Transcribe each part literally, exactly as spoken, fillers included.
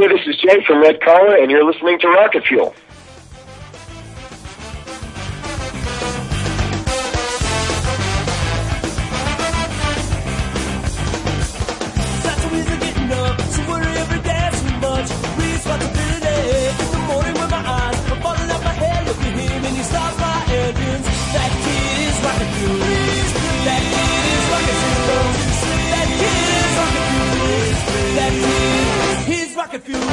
Hey, this is Jay from Red Collar, and you're listening to Rocket Fuel. Rocket Fuel.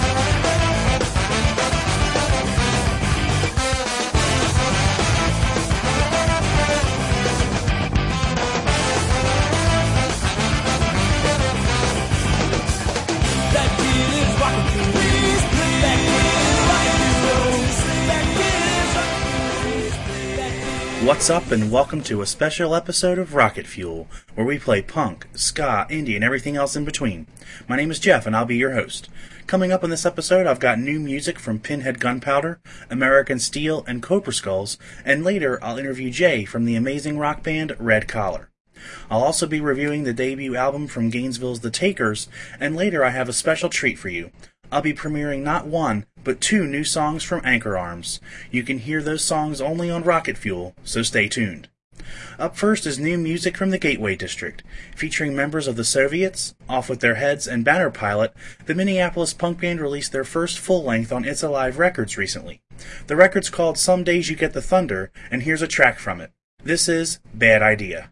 What's up, and welcome to a special episode of Rocket Fuel, where we play punk, ska, indie, and everything else in between. My name is Jeff, and I'll be your host. Coming up in this episode, I've got new music from Pinhead Gunpowder, American Steel, and Cobra Skulls, and later I'll interview Jay from the amazing rock band Red Collar. I'll also be reviewing the debut album from Gainesville's The Takers, and later I have a special treat for you. I'll be premiering not one, but two new songs from Anchor Arms. You can hear those songs only on Rocket Fuel, so stay tuned. Up first is new music from the Gateway District. Featuring members of the Soviets, Off With Their Heads, and Banner Pilot, the Minneapolis punk band released their first full-length on It's Alive Records recently. The record's called Some Days You Get the Thunder, and here's a track from it. This is Bad Idea.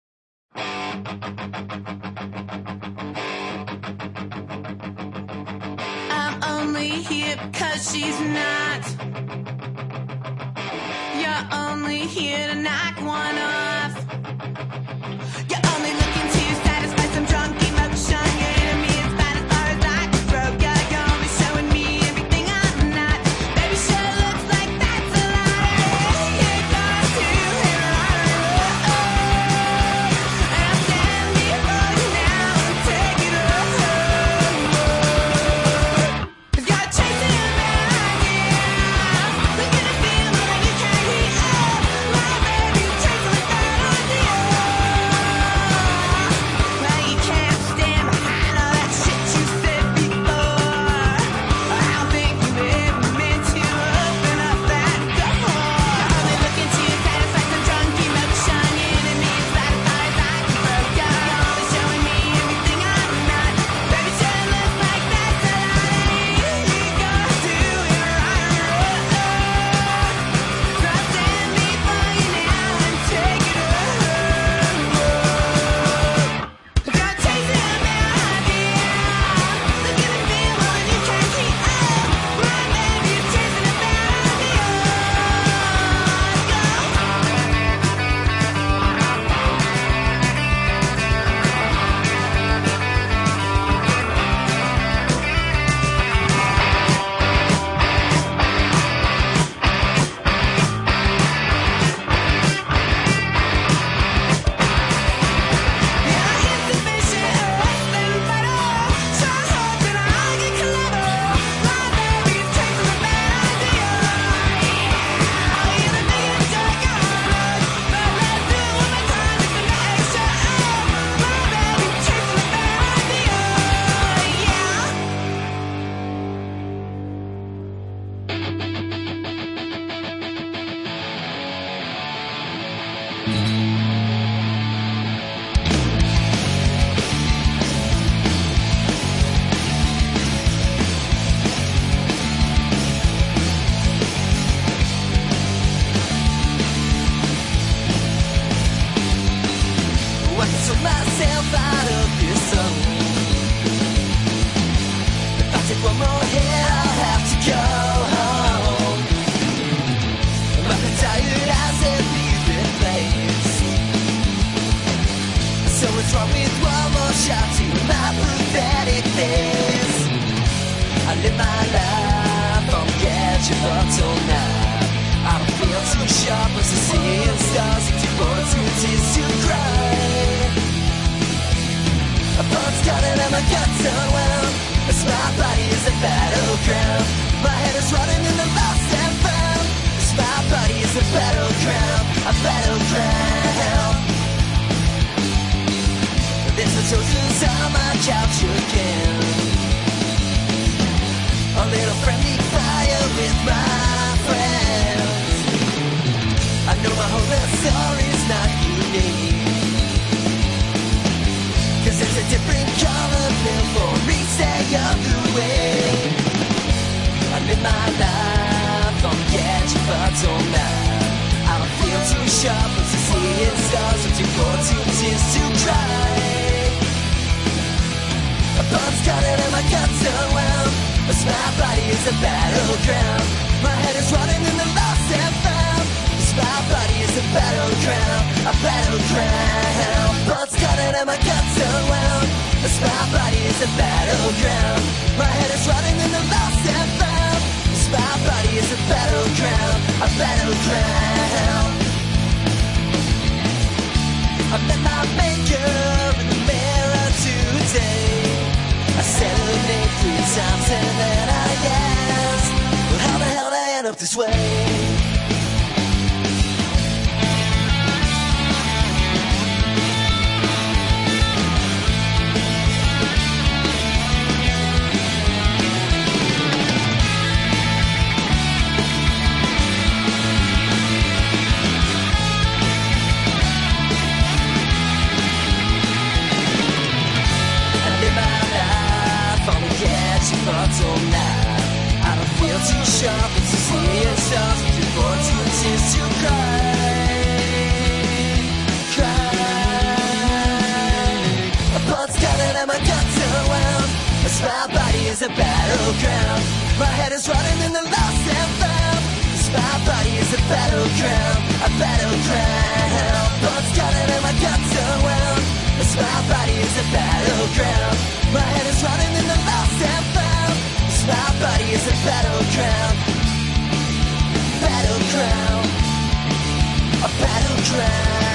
Here because she's not. You're only here to knock one off. You're only looking to satisfy some drunk emotion. Your enemy is bad as far as I can throw. Yeah, you're only showing me everything I'm not. Baby, sure looks like that's a lie. You got to hit and I'll stand before you now and take it over. There's a chosen on my couch again. little friendly fire with my friends. I know my whole little story's not unique, 'cause there's a different color pill for each day of the week. I live my life on the edge of a doormat. I don't feel too sharp, but to see it stars, I'm too poor, too tears to cry. A blood's cutting and my guts overwhelmed, but my body is a battleground. My head is running in the lost and found. This my body is a battleground, a battleground. Blood's cutting and my guts overwhelmed, this my body is a battleground. My head is running in the lost and found. This my body is a battleground, a battleground. I met my maker in the mirror today. I said her name three times and then I asked, well, how the hell did I end up this way? All night. I don't feel too sharp, it's to see it stars, I'm too bored, too tears to cry, cry. My blood's cutting and my guts overwhelmed, as my body is a battleground. My head is running in the lost and found, as my body is a battleground, a battleground. Blood's cutting and my guts overwhelmed, as my body is a battleground. My head is running in the lost and found. My body is a battleground, battleground, a battleground.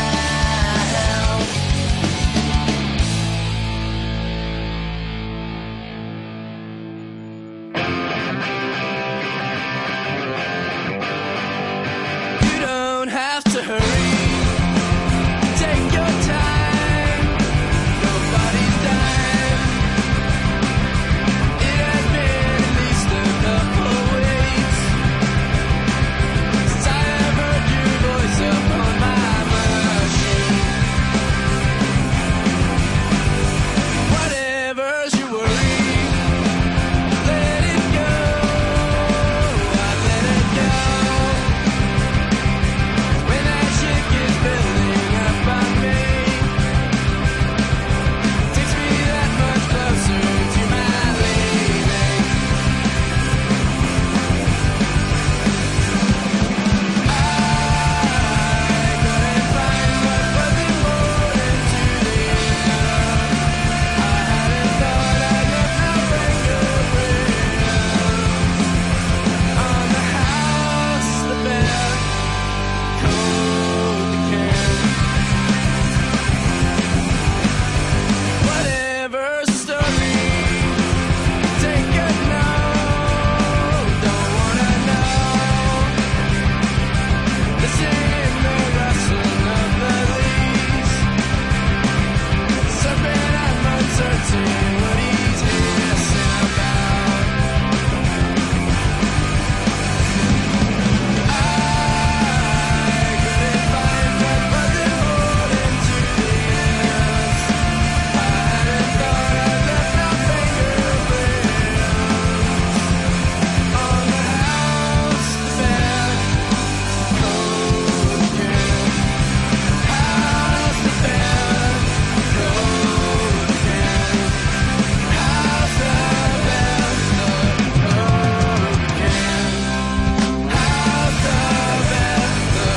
You don't have to hurry, take your time, nobody's dying. It has been at least a couple weeks since I have heard your voice upon my machine. Whatever's your worry, let it go, I let it go. When that shit gets building up on me, takes me that much closer to my leaving. I couldn't find what was important to the end. I hadn't thought I left no fingerprint on the house, the bed, cold, the can. Whatever's the story, take a note, don't wanna know. Listen in the rustling of the leaves, something I'm uncertain what he's missing about. I couldn't find what was important to the end. I hadn't thought I left no fingerprints on the house, the bed, cold can. House, the bed, cold can. House, the bed, cold can. House, the bed,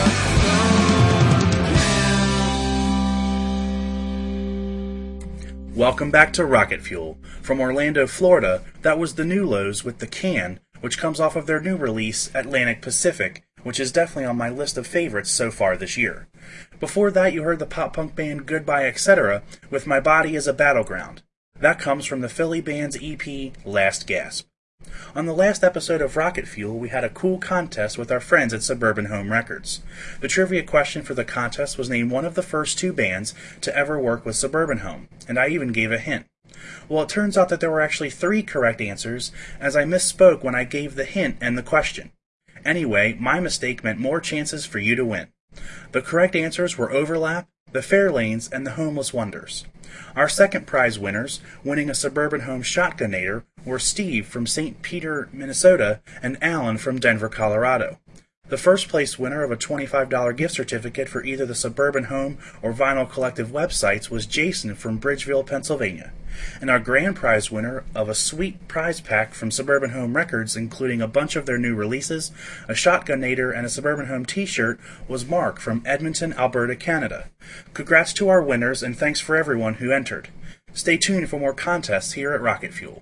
cold can. Welcome back to Rocket Fuel. From Orlando, Florida, that was the New Lows with The Can, which comes off of their new release, Atlantic Pacific, which is definitely on my list of favorites so far this year. Before that, you heard the pop-punk band Goodbye et cetera with My Body is a Battleground. That comes from the Philly band's E P, Last Gasp. On the last episode of Rocket Fuel, we had a cool contest with our friends at Suburban Home Records. The trivia question for the contest was named one of the first two bands to ever work with Suburban Home, and I even gave a hint. Well, it turns out that there were actually three correct answers, as I misspoke when I gave the hint and the question. Anyway, my mistake meant more chances for you to win. The correct answers were Overlap, The Fairlanes, and The Homeless Wonders. Our second prize winners, winning a Suburban Home Shotgunator, were Steve from Saint Peter, Minnesota, and Alan from Denver, Colorado. The first place winner of a twenty-five dollars gift certificate for either the Suburban Home or Vinyl Collective websites was Jason from Bridgeville, Pennsylvania. And our grand prize winner of a sweet prize pack from Suburban Home Records, including a bunch of their new releases, a Shotgunator, and a Suburban Home t-shirt, was Mark from Edmonton, Alberta, Canada. Congrats to our winners, and thanks for everyone who entered. Stay tuned for more contests here at Rocket Fuel.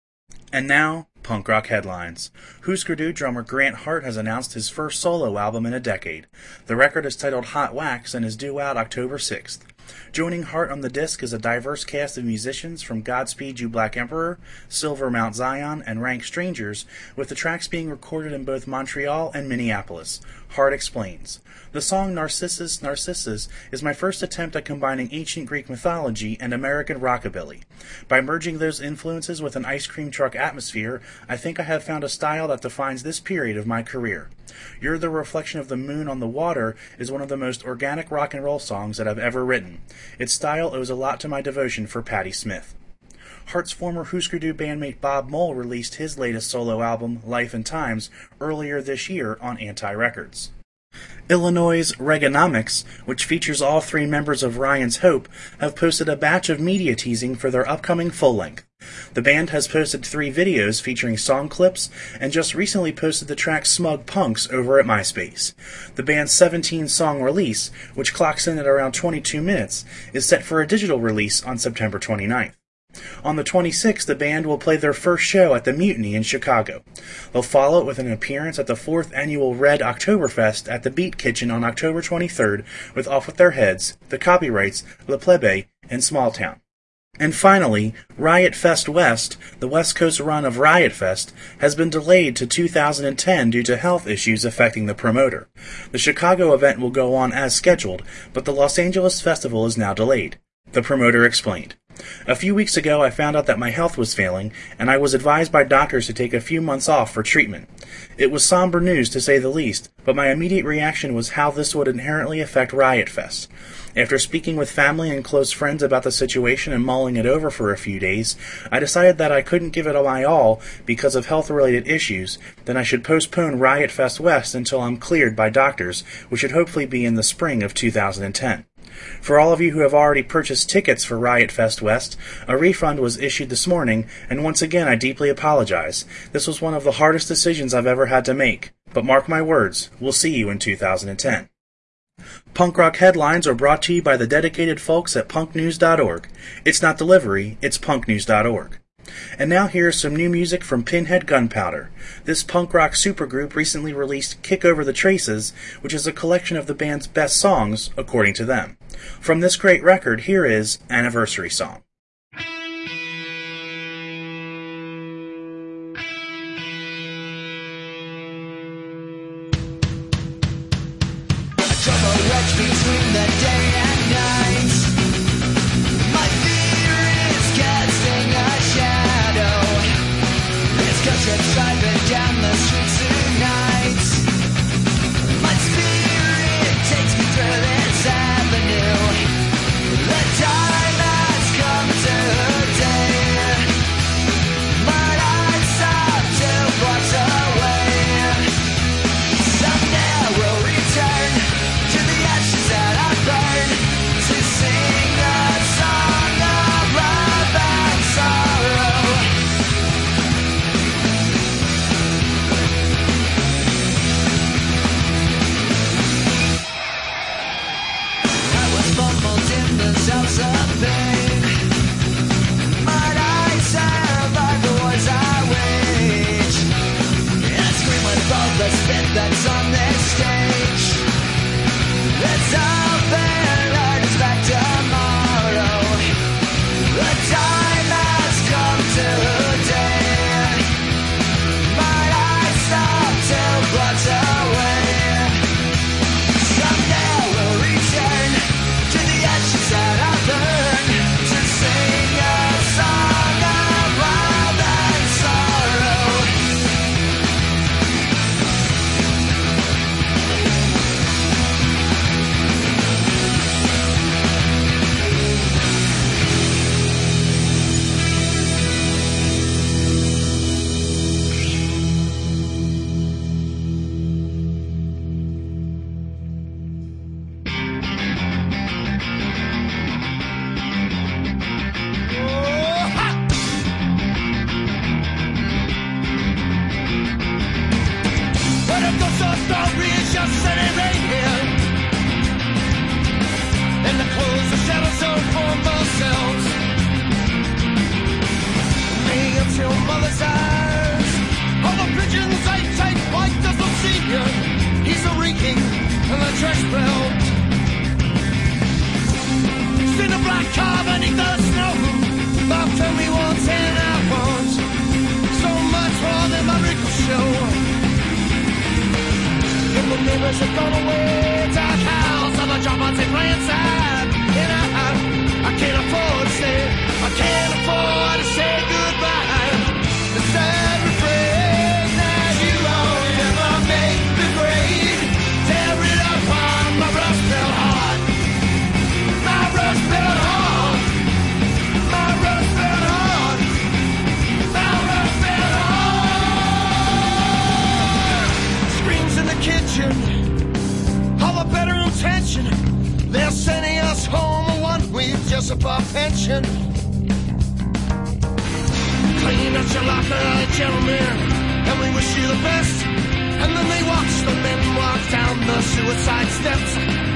And now, punk rock headlines. Husker Du drummer Grant Hart has announced his first solo album in a decade. The record is titled Hot Wax and is due out October sixth. Joining Hart on the disc is a diverse cast of musicians from Godspeed You Black Emperor, Silver Mount Zion, and Rank Strangers, with the tracks being recorded in both Montreal and Minneapolis. Hart explains, "The song Narcissus, Narcissus is my first attempt at combining ancient Greek mythology and American rockabilly. By merging those influences with an ice cream truck atmosphere, I think I have found a style that defines this period of my career. You're the Reflection of the Moon on the Water is one of the most organic rock and roll songs that I've ever written. Its style owes a lot to my devotion for Patti Smith." Hart's former Husker Du bandmate Bob Mole released his latest solo album, Life and Times, earlier this year on Anti Records. Illinois' Reaganomics, which features all three members of Ryan's Hope, have posted a batch of media teasing for their upcoming full-length. The band has posted three videos featuring song clips, and just recently posted the track Smug Punks over at MySpace. The band's seventeen-song release, which clocks in at around twenty-two minutes, is set for a digital release on September twenty-ninth. On the twenty-sixth, the band will play their first show at the Mutiny in Chicago. They'll follow it with an appearance at the fourth annual Red Oktoberfest at the Beat Kitchen on October twenty-third with Off With Their Heads, The Copyrights, Le Plebe, and Small Town. And finally, Riot Fest West, the West Coast run of Riot Fest, has been delayed to two thousand ten due to health issues affecting the promoter. The Chicago event will go on as scheduled, but the Los Angeles festival is now delayed. The promoter explained, "A few weeks ago I found out that my health was failing, and I was advised by doctors to take a few months off for treatment. It was somber news to say the least, but my immediate reaction was how this would inherently affect Riot Fest. After speaking with family and close friends about the situation and mulling it over for a few days, I decided that I couldn't give it my all because of health-related issues, then I should postpone Riot Fest West until I'm cleared by doctors, which should hopefully be in the spring of two thousand ten. For all of you who have already purchased tickets for Riot Fest West, a refund was issued this morning, and once again I deeply apologize. This was one of the hardest decisions I've ever had to make. But mark my words, we'll see you in two thousand ten. Punk Rock Headlines are brought to you by the dedicated folks at punk news dot org. It's not delivery, it's punk news dot org. And now here's some new music from Pinhead Gunpowder. This punk rock supergroup recently released Kick Over the Traces, which is a collection of the band's best songs, according to them. From this great record, here is Anniversary Song. Between the day and night, my fear is casting a shadow. It's 'cause you're driving down the streets tonight. My spirit takes me through this avenue. The time has come today. My eyes are two blocks away. Someday I will return to the ashes that I burn, to sing a song of love and sorrow. I was fumbled in the cells of pain, but I survived the wars I waged. I scream with all the spit that's on this stage. Let's open learns back tomorrow. The time has come today. But I stopped two blocks away. Someday I will return to the ashes that I burn, to sing a song neighbors have gone away. Dark house of a drop on say playing sad. And I, I, I can't afford to stay. I can't afford to say goodbye. The sad refrain that you won't ever make me great. Tear it apart, my rust belt heart. My rust belt heart. My rust belt heart. My rust belt heart. Screams in the kitchen. All the bedroom tension. They're sending us home one week just above pension. Clean out your locker, gentlemen, and we wish you the best. And then they watch the men walk down the suicide steps.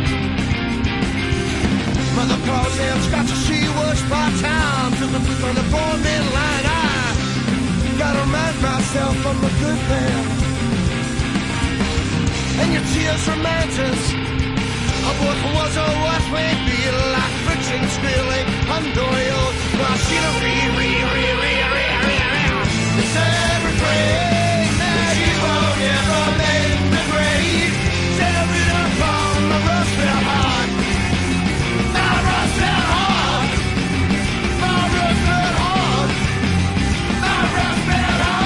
Mother calls him, scratch she works part-time to the on the poor midline. I gotta remind myself I'm a good man. And your tears remind us of what was or what may be, like friction spilling under your machinery. Re, re, re, re, re, re, re. It's every break that you won't ever make me great. Tear it apart, my rust belt heart. My rust belt heart. My rust belt heart. My rust belt heart.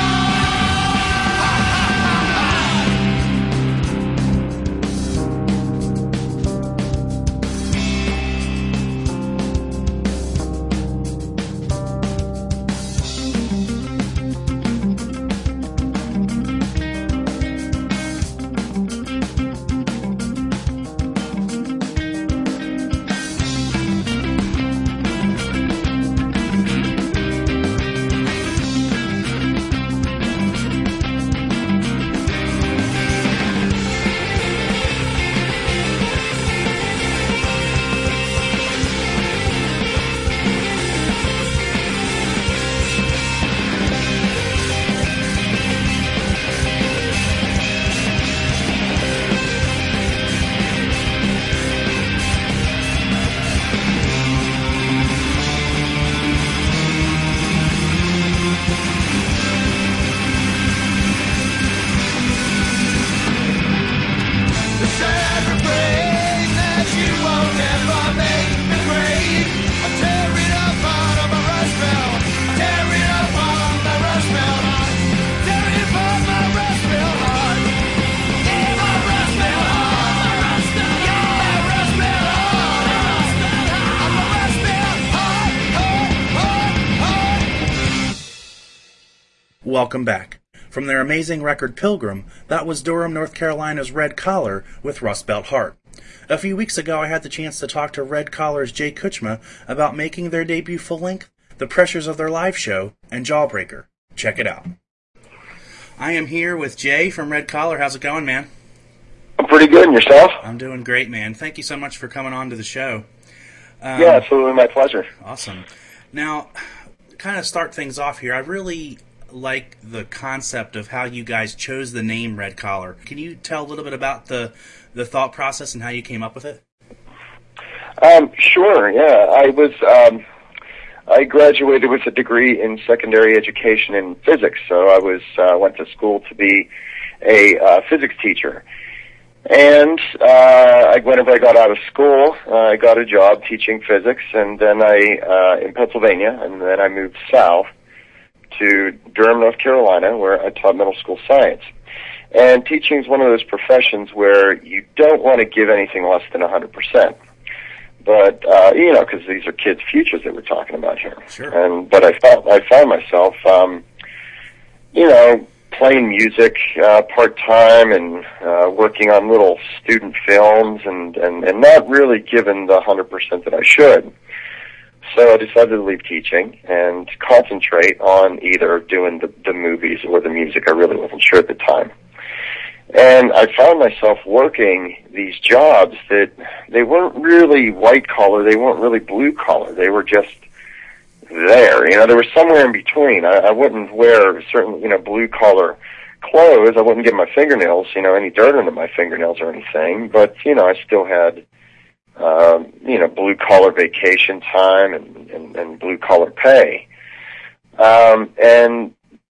Welcome back. From their amazing record Pilgrim, that was Durham, North Carolina's Red Collar with Rust Belt Heart. A few weeks ago I had the chance to talk to Red Collar's Jay Kutchma about making their debut full-length, the pressures of their live show, and Jawbreaker. Check it out. I am here with Jay from Red Collar. How's it going, man? I'm pretty good, and yourself? I'm doing great, man. Thank you so much for coming on to the show. Um, yeah, absolutely, my pleasure. Awesome. Now, kind of start things off here, I really like the concept of how you guys chose the name Red Collar. Can you tell a little bit about the, the thought process and how you came up with it? Um, sure, yeah. I was, um, I graduated with a degree in secondary education in physics, so I was, uh, went to school to be a uh, physics teacher. And uh, I, whenever I got out of school, uh, I got a job teaching physics, and then I, uh, in Pennsylvania, and then I moved south to Durham, North Carolina, where I taught middle school science. And teaching is one of those professions where you don't want to give anything less than one hundred percent. But, uh, you know, because these are kids' futures that we're talking about here. Sure. And, but I found, I found myself, um, you know, playing music, uh, part-time and, uh, working on little student films and, and, and not really given the one hundred percent that I should. So I decided to leave teaching and concentrate on either doing the, the movies or the music. I really wasn't sure at the time. And I found myself working these jobs that they weren't really white collar, they weren't really blue collar, they were just there. You know, there was somewhere in between. I, I wouldn't wear certain, you know, blue collar clothes. I wouldn't get my fingernails, you know, any dirt under my fingernails or anything. But, you know, I still had, um, you know, blue collar vacation time and, and, and blue collar pay. Um, and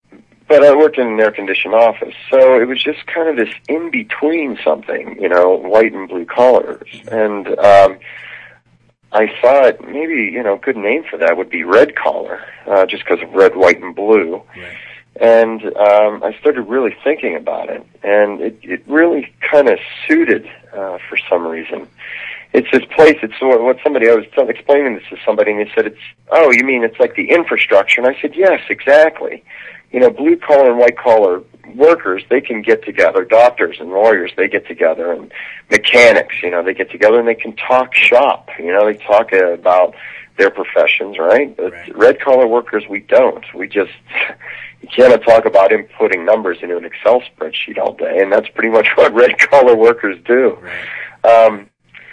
but I worked in an air-conditioned office, so it was just kind of this in-between something, you know, white and blue collars. And um, I thought maybe, you know, a good name for that would be red collar, uh, just because of red, white, and blue. Right. And um, I started really thinking about it, and it, it really kind of suited uh, for some reason. It's this place, it's what what somebody, I was t- explaining this to somebody, and they said, it's, oh, you mean it's like the infrastructure? And I said, yes, exactly. You know, blue-collar and white-collar workers, they can get together, doctors and lawyers, they get together, and mechanics, you know, they get together and they can talk shop, you know, they talk uh, about their professions, right? But right. red-collar workers, we don't. We just, you cannot talk about inputting numbers into an Excel spreadsheet all day, and that's pretty much what red-collar workers do. Right. Um,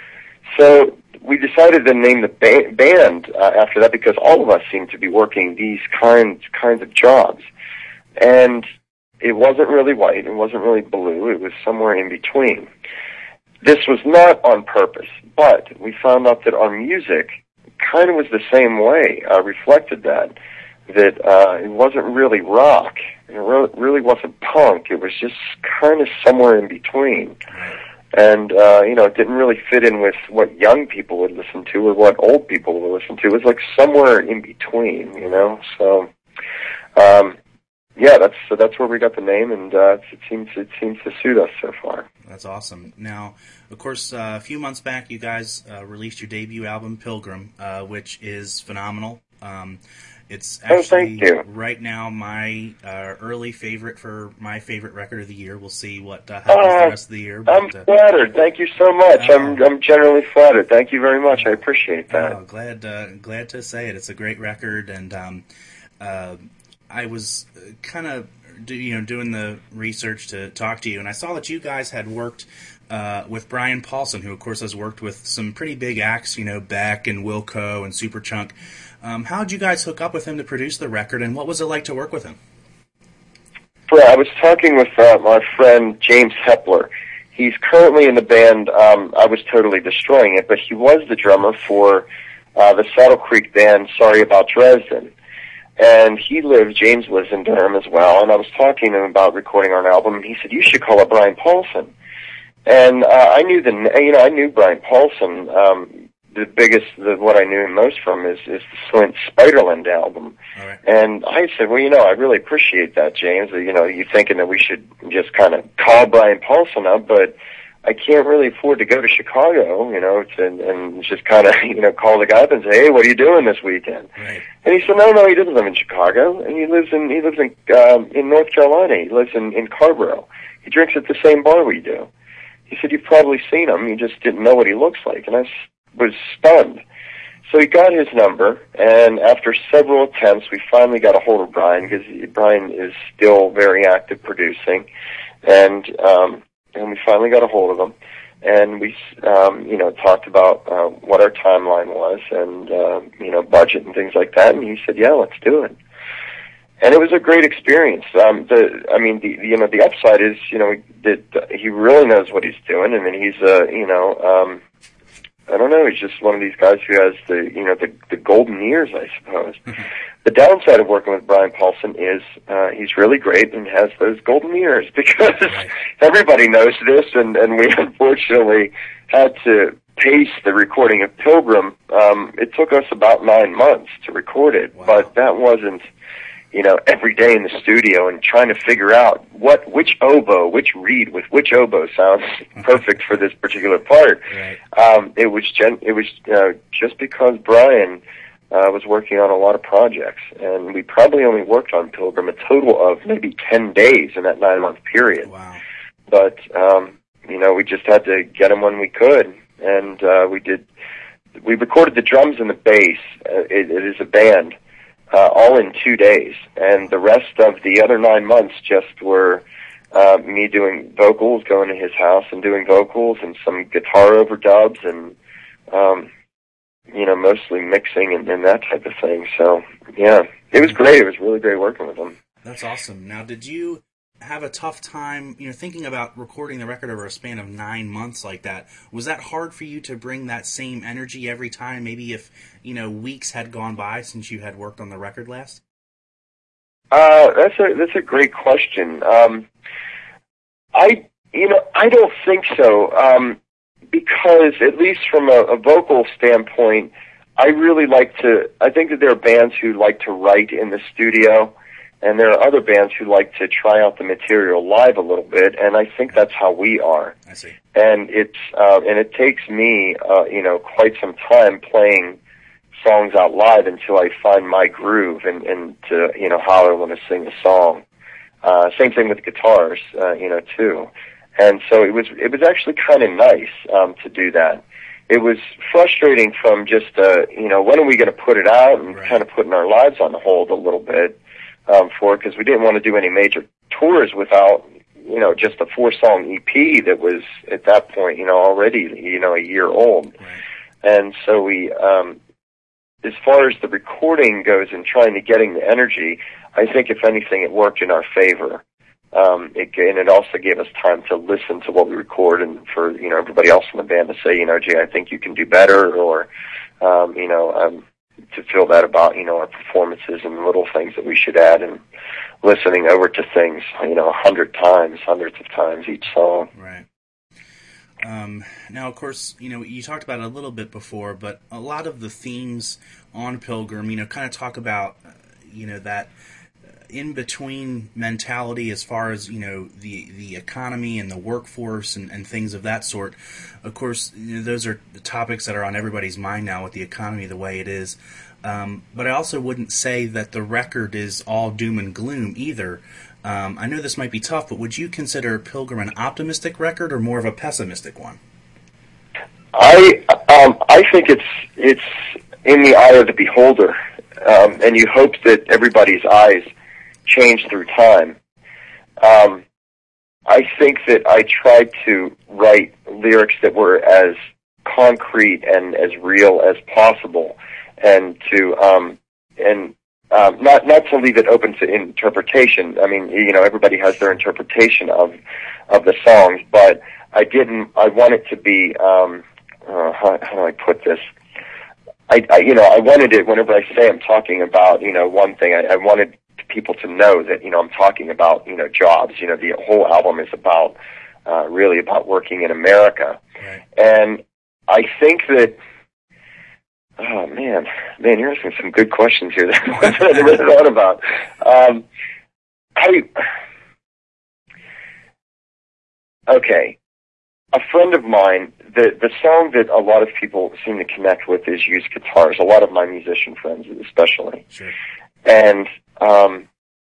so we decided to name the ba- band uh, after that because all of us seem to be working these kinds kinds of jobs. And it wasn't really white, it wasn't really blue, it was somewhere in between. This was not on purpose, but we found out that our music kind of was the same way, uh, reflected that, that uh, it wasn't really rock, it re- really wasn't punk, it was just kind of somewhere in between. And, uh, you know, it didn't really fit in with what young people would listen to or what old people would listen to. It was like somewhere in between, you know, so... Um, Yeah, that's so that's where we got the name, and uh, it seems it seems to suit us so far. That's awesome. Now, of course, uh, a few months back, you guys uh, released your debut album, Pilgrim, uh, which is phenomenal. Um, it's Oh, actually thank you. right now my uh, early favorite for my favorite record of the year. We'll see what uh, happens Uh, the rest of the year. I'm But, uh, flattered. Thank you so much. Oh. I'm I'm generally flattered. Thank you very much. I appreciate that. oh, glad uh, glad to say it. It's a great record, and um, uh, I was kind of do, you know doing the research to talk to you, and I saw that you guys had worked uh, with Brian Paulson, who of course has worked with some pretty big acts, you know, Beck and Wilco and Superchunk. Um, how did you guys hook up with him to produce the record, and what was it like to work with him? I was talking with uh, my friend James Hepler. He's currently in the band. Um, I was totally destroying it, but he was the drummer for uh, the Saddle Creek band. Sorry About Dresden. And he lives, James lives in Durham as well, and I was talking to him about recording our album, and he said, you should call up Brian Paulson. And uh, I knew the, you know, I knew Brian Paulson. Um, the biggest, the, what I knew him most from is, is the Slint Spiderland album. All right. And I said, well, you know, I really appreciate that, James. You know, you thinking that we should just kind of call Brian Paulson up, but I can't really afford to go to Chicago, you know, to, and just kind of, you know, call the guy up and say, hey, what are you doing this weekend? Right. And he said, no, no, he doesn't live in Chicago, and he lives in he lives in um, in North Carolina. He lives in in Carborough. He drinks at the same bar we do. He said, you've probably seen him. You just didn't know what he looks like, and I s- was stunned. So he got his number, and after several attempts, we finally got a hold of Brian because Brian is still very active producing, and. um And we finally got a hold of him, and we, um, you know, talked about uh, what our timeline was, and uh, you know, budget and things like that. And he said, "Yeah, let's do it." And it was a great experience. Um, the, I mean, the, you know, the upside is, you know, that he really knows what he's doing. I mean, he's, uh, you know, um, I don't know, he's just one of these guys who has the, you know, the, the golden ears, I suppose. The downside of working with Brian Paulson is uh, he's really great and has those golden ears because Right. everybody knows this, and, and we unfortunately had to pace the recording of Pilgrim. Um, it took us about nine months to record it, Wow. but that wasn't, you know, every day in the studio and trying to figure out what, which oboe, which reed with which oboe sounds perfect for this particular part. Right. Um, it was gen- it was uh, just because Brian uh, was working on a lot of projects, and we probably only worked on Pilgrim a total of maybe ten days in that nine month period. Wow. But um, you know, we just had to get him when we could, and uh, we did. We recorded the drums and the bass. Uh, it, it is a band. Uh, all in two days, and the rest of the other nine months just were uh, me doing vocals, going to his house and doing vocals, and some guitar overdubs, and um, you know, mostly mixing and, and that type of thing. So yeah, it was great. It was really great working with him. That's awesome. Now, did you have a tough time, you know, thinking about recording the record over a span of nine months like that? Was that hard for you to bring that same energy every time? Maybe if, you know, weeks had gone by since you had worked on the record last? Uh, that's a that's a great question. Um, I you know I don't think so um, because at least from a, a vocal standpoint, I really like to. I think that there are bands who like to write in the studio, and there are other bands who like to try out the material live a little bit. And I think that's how we are. I see. And it's uh, and it takes me uh, you know quite some time playing songs out live until I find my groove and, and to, you know, how I want to sing the song. Uh, same thing with guitars, uh, you know, too. And so it was, it was actually kind of nice, um, to do that. It was frustrating from just, uh, you know, when are we going to put it out and Right. kind of putting our lives on hold a little bit, um, for it, because we didn't want to do any major tours without, you know, just a four song E P that was at that point, you know, already, you know, a year old. Right. And so we, um, as far as the recording goes and trying to getting the energy, I think if anything, it worked in our favor. Um, it, and it also gave us time to listen to what we record and for, you know, everybody else in the band to say, you know, gee, I think you can do better, or, um, you know, um, to feel that about, you know, our performances and little things that we should add, and listening over to things, you know, a hundred times, hundreds of times each song. Right. Um, now, of course, you know, you talked about it a little bit before, but a lot of the themes on Pilgrim, you know, kind of talk about, uh, you know, that in-between mentality as far as, you know, the, the economy and the workforce and, and things of that sort. Of course, you know, those are the topics that are on everybody's mind now with the economy the way it is. Um, but I also wouldn't say that the record is all doom and gloom either. Um, I know this might be tough, but would you consider Pilgrim an optimistic record or more of a pessimistic one? I um, I think it's it's in the eye of the beholder, um, and you hope that everybody's eyes change through time. Um, I think that I tried to write lyrics that were as concrete and as real as possible, and to um, and Um, not not to leave it open to interpretation. I mean, you know, everybody has their interpretation of of the songs, but I didn't. I want it to be. Um, uh, how, how do I put this? I, I, you know, I wanted it. Whenever I say I'm talking about, you know, one thing, I, I wanted people to know that, you know, I'm talking about, you know, jobs. You know, the whole album is about uh, really about working in America, Right. and I think that. Oh man, man, you're asking some good questions here that I never thought about. Um, I okay, a friend of mine. The the song that a lot of people seem to connect with is "Used Guitars." A lot of my musician friends, especially. Sure. And um,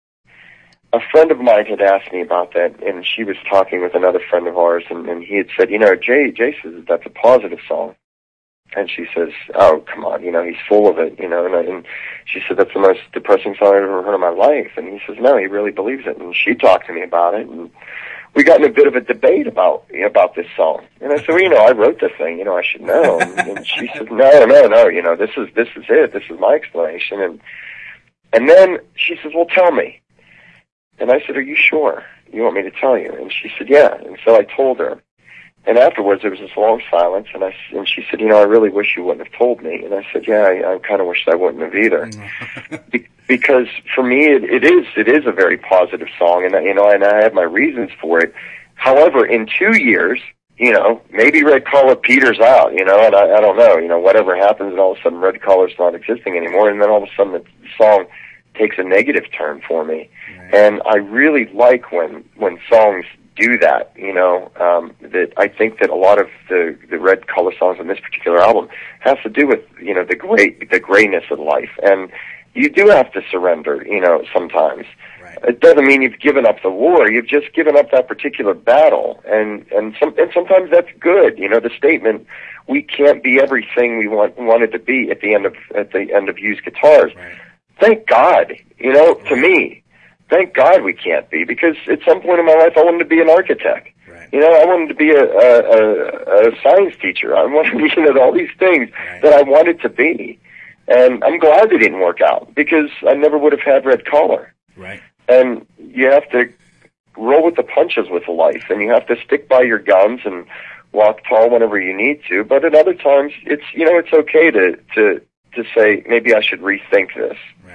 a friend of mine had asked me about that, and she was talking with another friend of ours, and, and he had said, you know, Jay, Jay says that's a positive song. And she says, oh, come on, you know, he's full of it, you know. And, I, and she said, that's the most depressing song I've ever heard in my life. And he says, no, he really believes it. And she talked to me about it, and we got in a bit of a debate about you know, about this song. And I said, well, you know, I wrote the thing, you know, I should know. And, and she said, no, no, no, you know, this is this is it. This is my explanation. And and then she says, well, tell me. And I said, are you sure? You want me to tell you? And she said, yeah. And so I told her. And afterwards, there was this long silence, and I and she said, "You know, I really wish you wouldn't have told me." And I said, "Yeah, I, I kind of wished I wouldn't have either." Be- because for me, it, it is it is a very positive song, and you know, and I have my reasons for it. However, in two years, you know, maybe Red Collar peters out, you know, and I, I don't know, you know, whatever happens, and all of a sudden Red Collar's not existing anymore, and then all of a sudden the song takes a negative turn for me. Right. And I really like when when songs do that, you know, um, that I think that a lot of the, the Red Collar songs on this particular album has to do with, you know, the gray, the grayness of life. And you do have to surrender, you know, sometimes. Right. It doesn't mean you've given up the war. You've just given up that particular battle. And, and some, and sometimes that's good. You know, the statement, we can't be everything we want, wanted to be at the end of, at the end of Used Guitars. Right. Thank God, you know, right. to me. Thank God we can't be, because at some point in my life I wanted to be an architect. Right. You know, I wanted to be a, a, a, a science teacher. I wanted to be, you know, all these things right. that I wanted to be. And I'm glad they didn't work out, because I never would have had Red Collar. Right. And you have to roll with the punches with life, and you have to stick by your guns and walk tall whenever you need to. But at other times, it's, you know, it's okay to, to, to say, maybe I should rethink this. Right.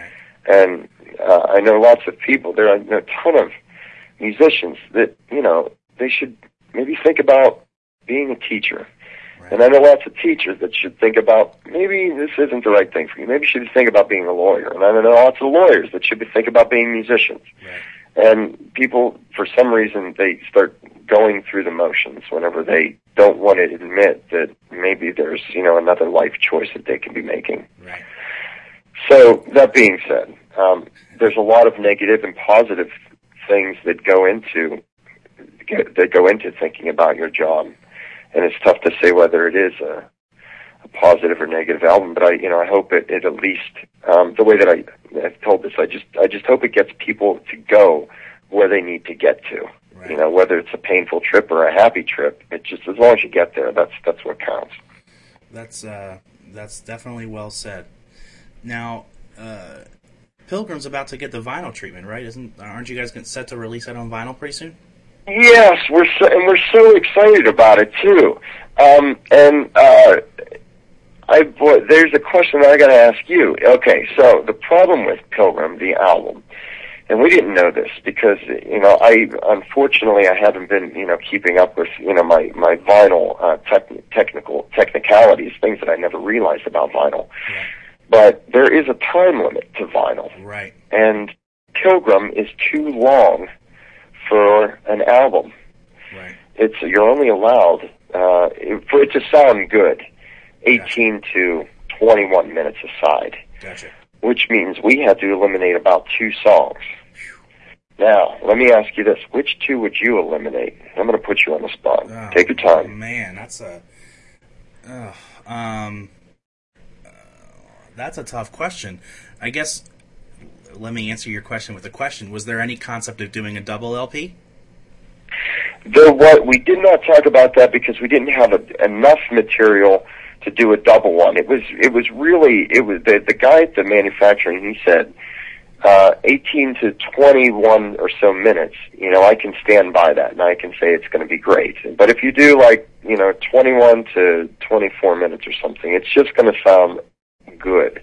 And uh, I know lots of people, there are a ton of musicians that, you know, they should maybe think about being a teacher. Right. And I know lots of teachers that should think about, maybe this isn't the right thing for you. Maybe you should think about being a lawyer. And I know lots of lawyers that should think about being musicians. Right. And people, for some reason, they start going through the motions whenever they don't want to admit that maybe there's, you know, another life choice that they can be making. Right. So, that being said, um, there's a lot of negative and positive things that go into that go into thinking about your job, and it's tough to say whether it is a, a positive or negative album. But I, you know, I hope it, it at least um, the way that I, I've told this, I just, I just hope it gets people to go where they need to get to. Right. You know, whether it's a painful trip or a happy trip, it just as long as you get there, that's that's what counts. That's uh, that's definitely well said. Now, uh, Pilgrim's about to get the vinyl treatment, right? Isn't aren't you guys set to release that on vinyl pretty soon? Yes, we're so, and we're so excited about it too. Um, and uh, I boy, there's a question that I got to ask you. Okay, so the problem with Pilgrim, the album, and we didn't know this because you know I unfortunately I haven't been you know keeping up with you know my my vinyl uh, tech, technical technicalities, things that I never realized about vinyl. Yeah. But there is a time limit to vinyl, right? And Pilgrim is too long for an album. Right. It's you're only allowed uh, for it to sound good, eighteen gotcha. to twenty-one minutes aside. Gotcha. Which means we had to eliminate about two songs. Now, let me ask you this: which two would you eliminate? I'm going to put you on the spot. Oh, Take your time. Man, that's a uh, um, uh, that's a tough question. I guess. Let me answer your question with a question. Was there any concept of doing a double L P? There was. We did not talk about that because we didn't have a, enough material to do a double one. It was. It was really. It was the the guy at the manufacturing. He said, uh, eighteen to twenty-one or so minutes. You know, I can stand by that, and I can say it's going to be great. But if you do like you know twenty-one to twenty-four minutes or something, it's just going to sound good.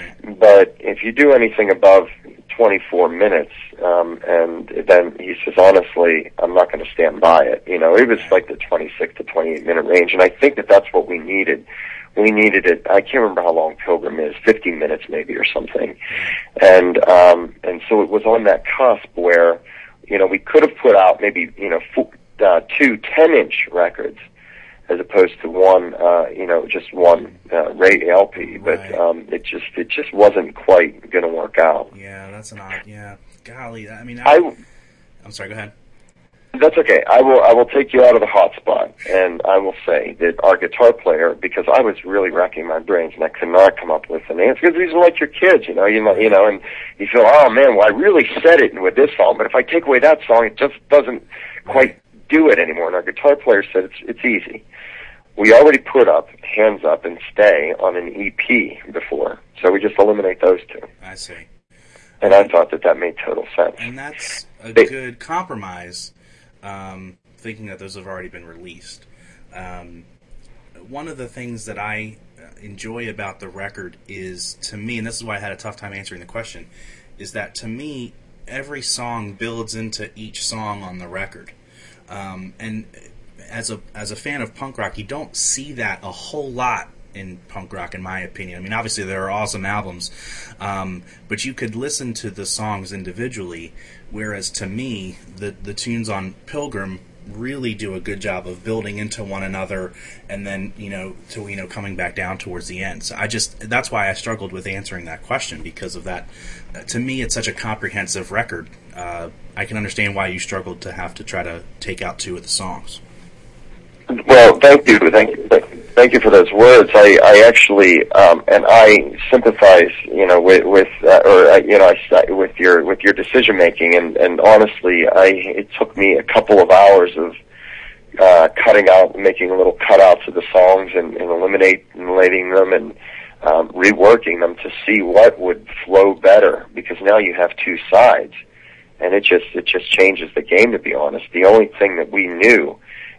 But if you do anything above twenty-four minutes, um, and then he says, honestly, I'm not going to stand by it. You know, it was like the twenty-six to twenty-eight minute range, and I think that that's what we needed. We needed it. I can't remember how long Pilgrim is, fifty minutes maybe or something. And um, and so it was on that cusp where, you know, we could have put out maybe, you know, f- uh, two ten-inch records, as opposed to one, uh, you know, just one uh, Ray L P, but right. um, it just it just wasn't quite going to work out. Yeah, that's an odd. Yeah, golly, I mean, I, I, I'm sorry. Go ahead. That's okay. I will I will take you out of the hot spot, and I will say that our guitar player, because I was really racking my brains and I could not come up with an answer, because these are like your kids, you know, you know, you know, and you feel, oh man, well I really said it with this song, but if I take away that song, it just doesn't quite do it anymore. And our guitar player said it's it's easy. We already put up Hands Up and Stay on an E P before, so we just eliminate those two. I see. And I thought that that made total sense. And that's a they, good compromise, um, thinking that those have already been released. Um, one of the things that I enjoy about the record is, to me, and this is why I had a tough time answering the question, is that to me, every song builds into each song on the record. Um, and as a as a fan of punk rock, you don't see that a whole lot in punk rock, in my opinion. I mean, obviously there are awesome albums, um, but you could listen to the songs individually, whereas to me, the the tunes on Pilgrim really do a good job of building into one another, and then, you know, to, you know, coming back down towards the end. So I just, that's why I struggled with answering that question, because of that. Uh, to me, it's such a comprehensive record. Uh, I can understand why you struggled to have to try to take out two of the songs. Well, thank you, thank you, thank you for those words. I, I actually, um, and I sympathize, you know, with, with uh, or uh, you know, I, with your with your decision making. And, and honestly, I it took me a couple of hours of uh, cutting out, making little cutouts of the songs, and, and eliminating them, and um, reworking them to see what would flow better. Because now you have two sides, and it just it just changes the game. To be honest, the only thing that we knew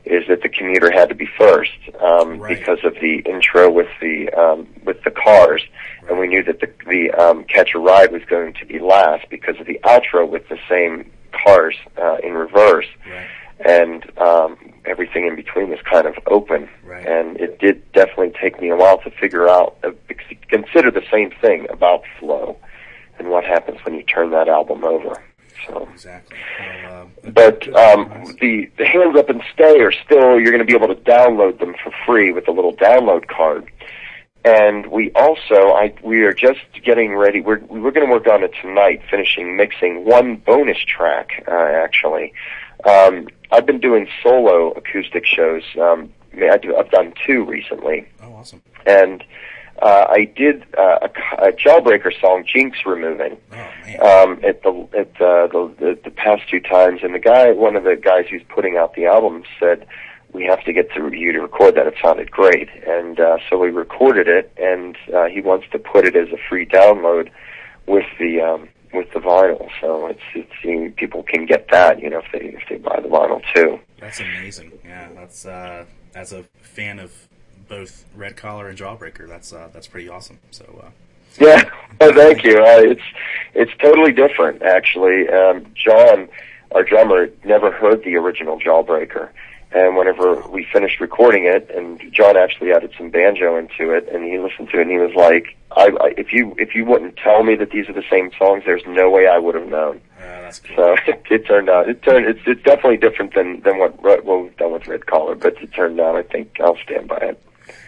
is that the Commuter had to be first um, Right. because of the intro with the um, with the cars, and we knew that the, the um, Catch a Ride was going to be last because of the outro with the same cars uh, in reverse, Right. and um, everything in between was kind of open. Right. And it did definitely take me a while to figure out, uh, consider the same thing about flow and what happens when you turn that album over. So. Exactly. Well, uh, But um, the the Hands Up and Stay are still, you're going to be able to download them for free with a little download card. And we also, I we are just getting ready. We're we're going to work on it tonight, finishing mixing one bonus track. Uh, actually, um, I've been doing solo acoustic shows. Um, I do, I've done two recently, Oh, awesome. and uh, I did uh, a, a Jawbreaker song, "Jinx Removing." Oh, man. Um, at the at uh, the, the the past two times, and the guy, one of the guys who's putting out the album, said we have to get to you to record that. It sounded great, and uh, so we recorded it, and uh, he wants to put it as a free download with the um, with the vinyl. So it's it's you, people can get that, you know, if they if they buy the vinyl too. That's amazing. Yeah, that's uh, as a fan of both Red Collar and Jawbreaker, that's uh, that's pretty awesome. So. Uh, Yeah, well, thank you. Uh, it's it's totally different, actually. Um, John, our drummer, never heard the original Jawbreaker, and whenever we finished recording it, and John actually added some banjo into it, and he listened to it, and he was like, I, I, "If you if you wouldn't tell me that these are the same songs, there's no way I would have known." uh, that's cool. So it, it turned out it turned it's it's definitely different than than what what we've done with Red Collar, but it turned out, I think I'll stand by it.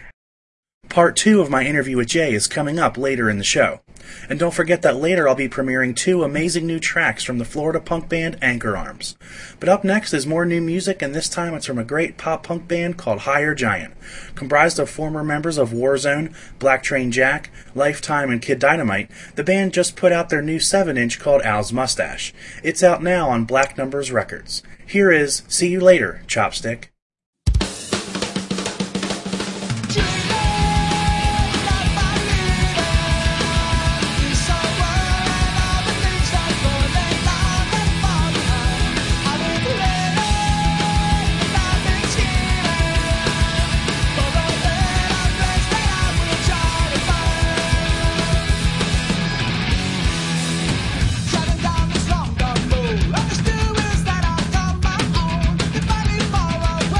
Part two of my interview with Jay is coming up later in the show. And don't forget that later I'll be premiering two amazing new tracks from the Florida punk band Anchor Arms. But up next is more new music, and this time it's from a great pop-punk band called Higher Giant. Comprised of former members of Warzone, Black Train Jack, Lifetime, and Kid Dynamite, the band just put out their new seven inch called Al's Mustache. It's out now on Black Numbers Records. Here is See You Later, Chopstick. Driving down this long road, understood wheels that I call my own. If I need more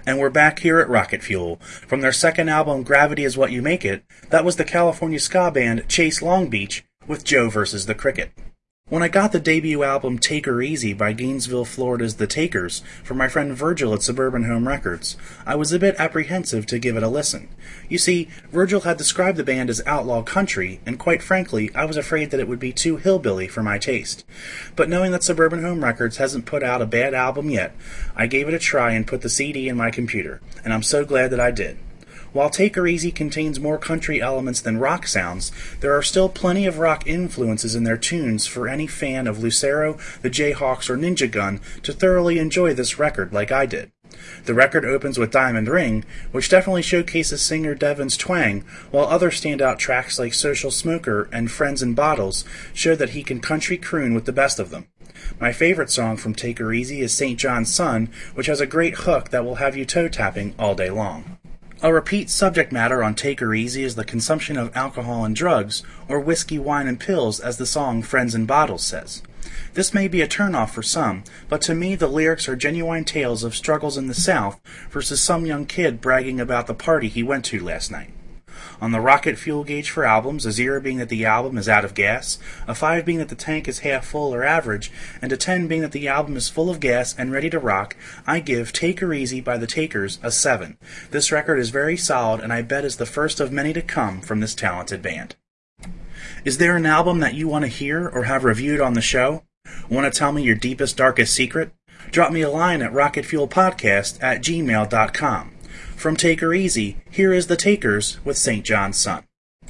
And we're back here at Rocket Fuel. From their second album, Gravity Is What You Make It, that was the California ska band Chase Long Beach with Joe versus the Cricket. When I got the debut album Take Her Easy by Gainesville, Florida's The Takers from my friend Virgil at Suburban Home Records, I was a bit apprehensive to give it a listen. You see, Virgil had described the band as outlaw country, and quite frankly, I was afraid that it would be too hillbilly for my taste. But knowing that Suburban Home Records hasn't put out a bad album yet, I gave it a try and put the C D in my computer, and I'm so glad that I did. While Take Her Easy contains more country elements than rock sounds, there are still plenty of rock influences in their tunes for any fan of Lucero, the Jayhawks, or Ninja Gun to thoroughly enjoy this record like I did. The record opens with Diamond Ring, which definitely showcases singer Devin's twang, while other standout tracks like Social Smoker and Friends in Bottles show that he can country croon with the best of them. My favorite song from Take Her Easy is Saint John's Son, which has a great hook that will have you toe-tapping all day long. A repeat subject matter on Take Her Easy is the consumption of alcohol and drugs, or whiskey, wine, and pills, as the song Friends in Bottles says. This may be a turnoff for some, but to me the lyrics are genuine tales of struggles in the South versus some young kid bragging about the party he went to last night. On the Rocket Fuel gauge for albums, a zero being that the album is out of gas, a five being that the tank is half full or average, and a ten being that the album is full of gas and ready to rock, I give Take Her Easy by the Takers a seven. This record is very solid, and I bet is the first of many to come from this talented band. Is there an album that you want to hear or have reviewed on the show? Want to tell me your deepest, darkest secret? Drop me a line at rocketfuelpodcast at gmail dot com. From Take Her Easy, here is The Takers with Saint John's Son.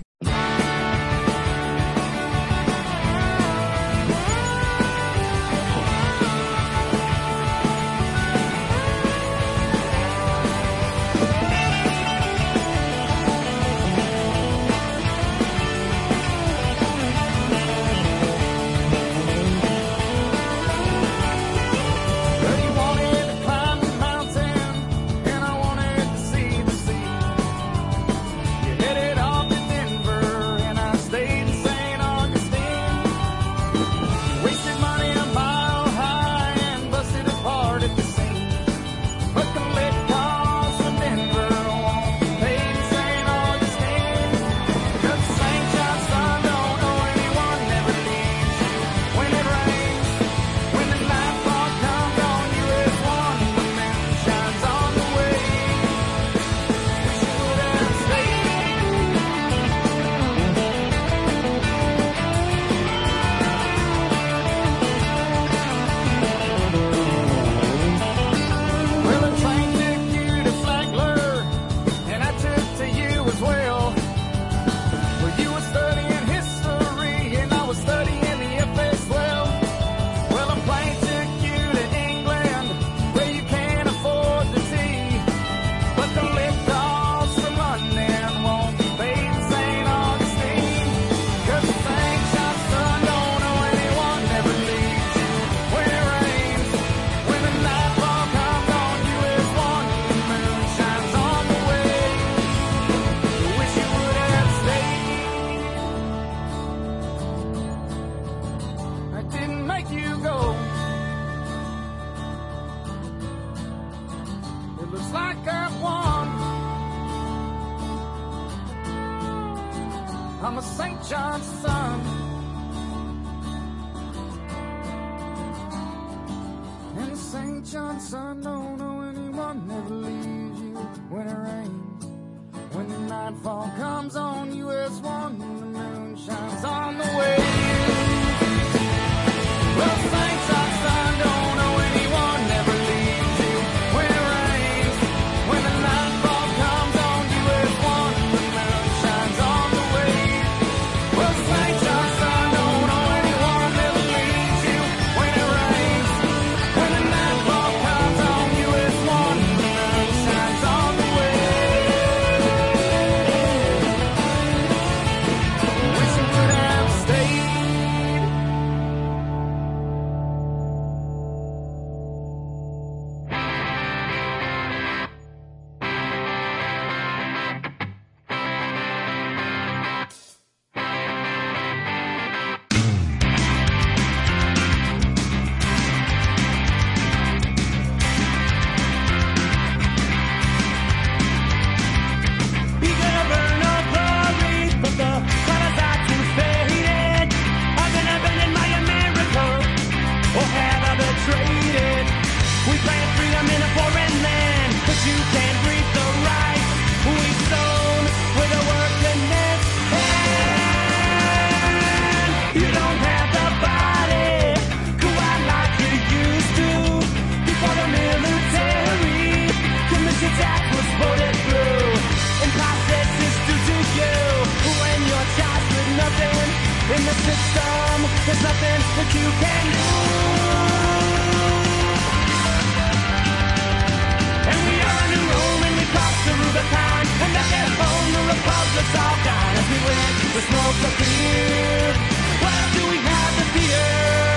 I'm a Saint John's son. And Saint John's son don't know anyone, never leaves you when it rains. When the nightfall comes on U S one, when the moon shines on the way. Well, Saint John's son don't know anyone, never leaves you when it rains. When the nightfall comes on U S one, the moon shines on the way. Well, Saint John's son don't know anyone, never leaves you when it rains. When the nightfall comes on U S one, the moon shines on the way. Wish I would have stayed. smoke the beer. What else do we have to fear?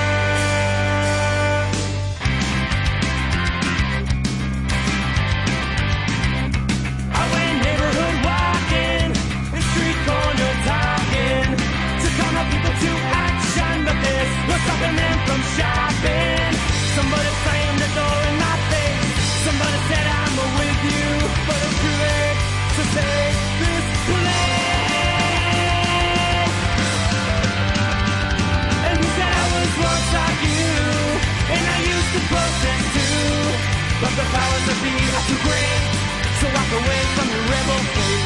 I went neighborhood walking, and street corner talking, to call my people to action, but this was stopping them from shopping. Somebody slammed the door in my face. Somebody said I'm with you, but it's too late to save this place. And he said I was once like you, and I used to protest too, but the powers that be are too great, so walk away from your rebel faith.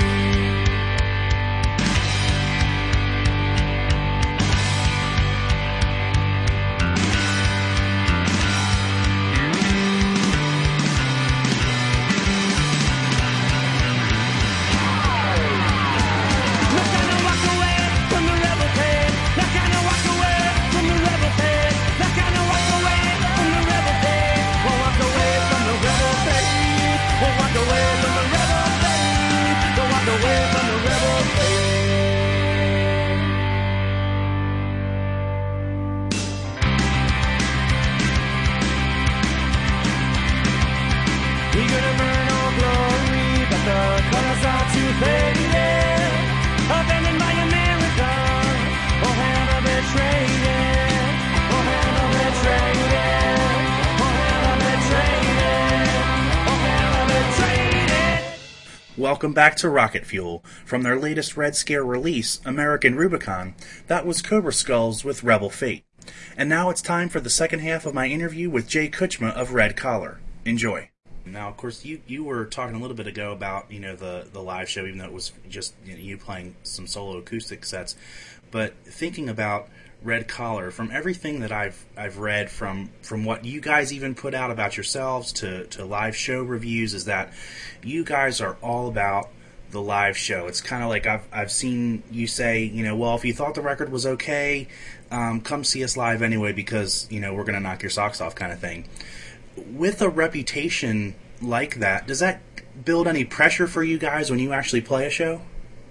Eager to burn all glory, but the colors are too faded. Abandoned by America, oh Hannah betrayed it. Oh Hannah betrayed it. Oh Hannah betrayed it. Oh Hannah betrayed it. Welcome back to Rocket Fuel. From their latest Red Scare release, American Rubicon, that was Cobra Skulls with Rebel Fate. And now it's time for the second half of my interview with Jay Kutchma of Red Collar. Enjoy. Now, of course, you, you were talking a little bit ago about, you know, the, the live show, even though it was just, you know, you playing some solo acoustic sets. But thinking about Red Collar, from everything that I've I've read, from from what you guys even put out about yourselves to, to live show reviews, is that you guys are all about the live show. It's kind of like I've I've seen you say, you know, well, if you thought the record was okay, um, come see us live anyway, because, you know, we're going to knock your socks off, kind of thing. With a reputation like that, does that build any pressure for you guys when you actually play a show?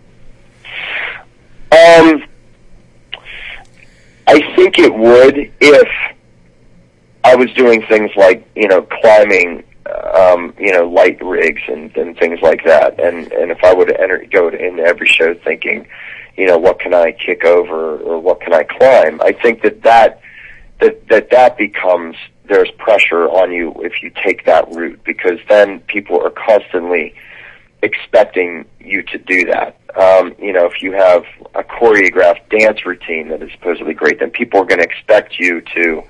Um, I think it would if I was doing things like, you know, climbing, um, you know, light rigs and, and things like that. And, and if I would enter, go to, into every show thinking, you know, what can I kick over or what can I climb? I think that that, that, that, that becomes, there's pressure on you if you take that route, because then people are constantly expecting you to do that. Um, you know, if you have a choreographed dance routine that is supposedly great, then people are going to expect you to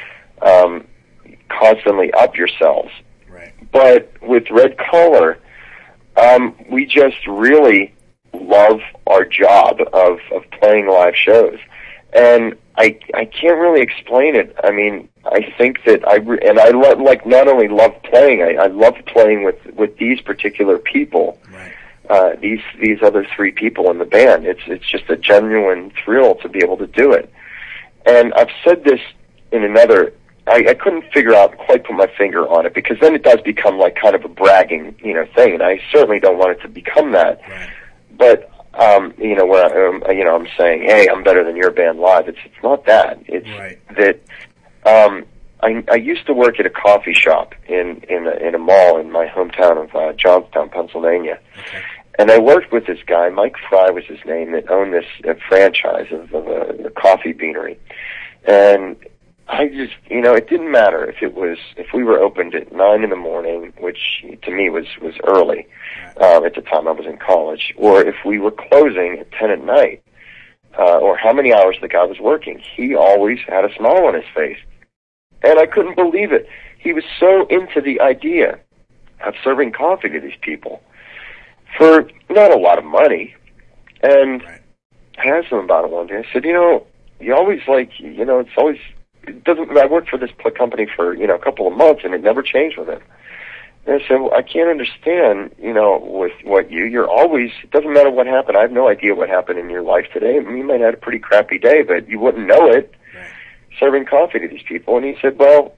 um, constantly up yourselves. Right. But with Red Collar, um, we just really love our job of, of playing live shows. And I I can't really explain it. I mean, I think that I re- and I lo- like not only love playing, I, I love playing with, with these particular people. Right. Uh, these these other three people in the band. It's it's just a genuine thrill to be able to do it. And I've said this in another. I, I couldn't figure out quite put my finger on it, because then it does become like kind of a bragging, you know, thing. And I certainly don't want it to become that. Right. But Um, you know, where I, um, you know, I'm saying, hey, I'm better than your band live. It's it's not that. It's Right. that um, I I used to work at a coffee shop in in a, in a mall in my hometown of uh, Johnstown, Pennsylvania, Okay. and I worked with this guy, Mike Fry was his name, that owned this uh, franchise of, of a, a coffee beanery, and I just, you know, it didn't matter if it was if we were opened at nine in the morning, which to me was was early. Um, at the time I was in college, or if we were closing at ten at night, uh, or how many hours the guy was working, he always had a smile on his face. And I couldn't believe it. He was so into the idea of serving coffee to these people for not a lot of money. And Right. I asked him about it one day. I said, you know, you always like, you know, it's always, it doesn't, I worked for this company for, you know, a couple of months, and it never changed with him. And I said, well, I can't understand, you know, with what you, you're always, it doesn't matter what happened. I have no idea what happened in your life today. I mean, you might have had a pretty crappy day, but you wouldn't know it Right. serving coffee to these people. And he said, well,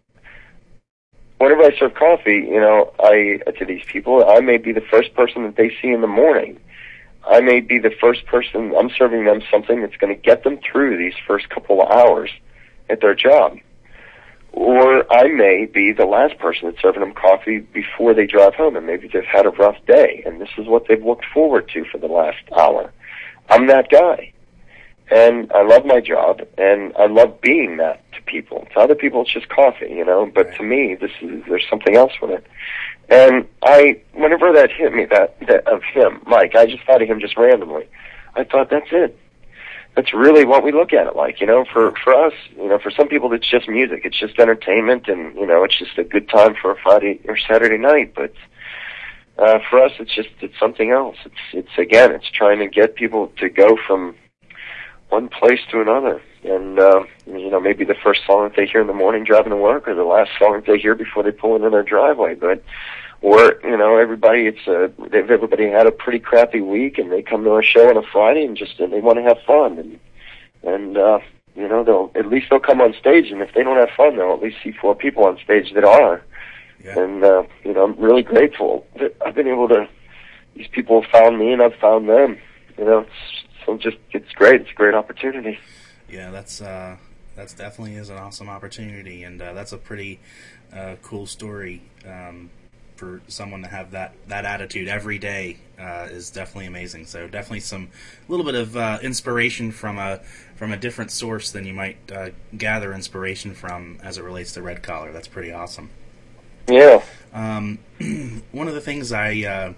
whenever I serve coffee, you know, I, to these people, I may be the first person that they see in the morning. I may be the first person, I'm serving them something that's going to get them through these first couple of hours at their job. Or I may be the last person that's serving them coffee before they drive home, and maybe they've had a rough day, and this is what they've looked forward to for the last hour. I'm that guy. And I love my job, and I love being that to people. To other people, it's just coffee, you know, but to me, this is, there's something else with it. And I, whenever that hit me, that, that of him, Mike, I just thought of him just randomly. I thought, that's it. That's really what we look at it like, you know, for, for us, you know, for some people it's just music, it's just entertainment, and, you know, it's just a good time for a Friday or Saturday night, but, uh, for us it's just, it's something else. It's, it's, again, it's trying to get people to go from one place to another, and, uh, you know, maybe the first song that they hear in the morning driving to work, or the last song that they hear before they pull into their driveway, but, or, you know, everybody, it's a, they've, everybody had a pretty crappy week, and they come to a show on a Friday and just, and they want to have fun, and, and, uh, you know, they'll, at least they'll come on stage, and if they don't have fun, they'll at least see four people on stage that are, yeah. And, uh, you know, I'm really grateful that I've been able to, these people have found me, and I've found them, you know, it's, so just, it's great, it's a great opportunity. Yeah, that's, uh, that's definitely is an awesome opportunity, and, uh, that's a pretty, uh, cool story, um, for someone to have that, that attitude every day uh, is definitely amazing. So definitely some little bit of uh, inspiration from a from a different source than you might uh, gather inspiration from as it relates to Red Collar. That's pretty awesome. Yeah. Um, one of the things I uh,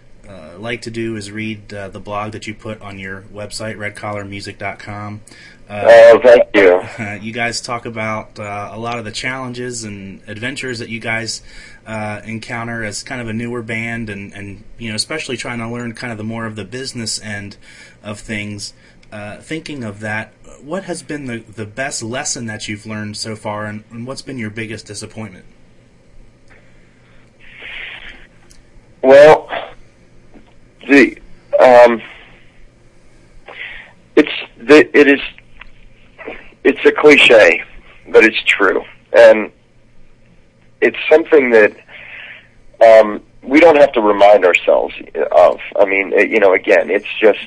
uh, like to do is read uh, the blog that you put on your website, red collar music dot com. Uh, oh, thank you. Uh, you guys talk about uh, a lot of the challenges and adventures that you guys uh, encounter as kind of a newer band, and, and you know, especially trying to learn kind of the more of the business end of things. Uh, thinking of that, what has been the, the best lesson that you've learned so far, and, and what's been your biggest disappointment? Well, the um, it's the it is. It's a cliche, but it's true, and it's something that um, we don't have to remind ourselves of. I mean, you know, again, it's just,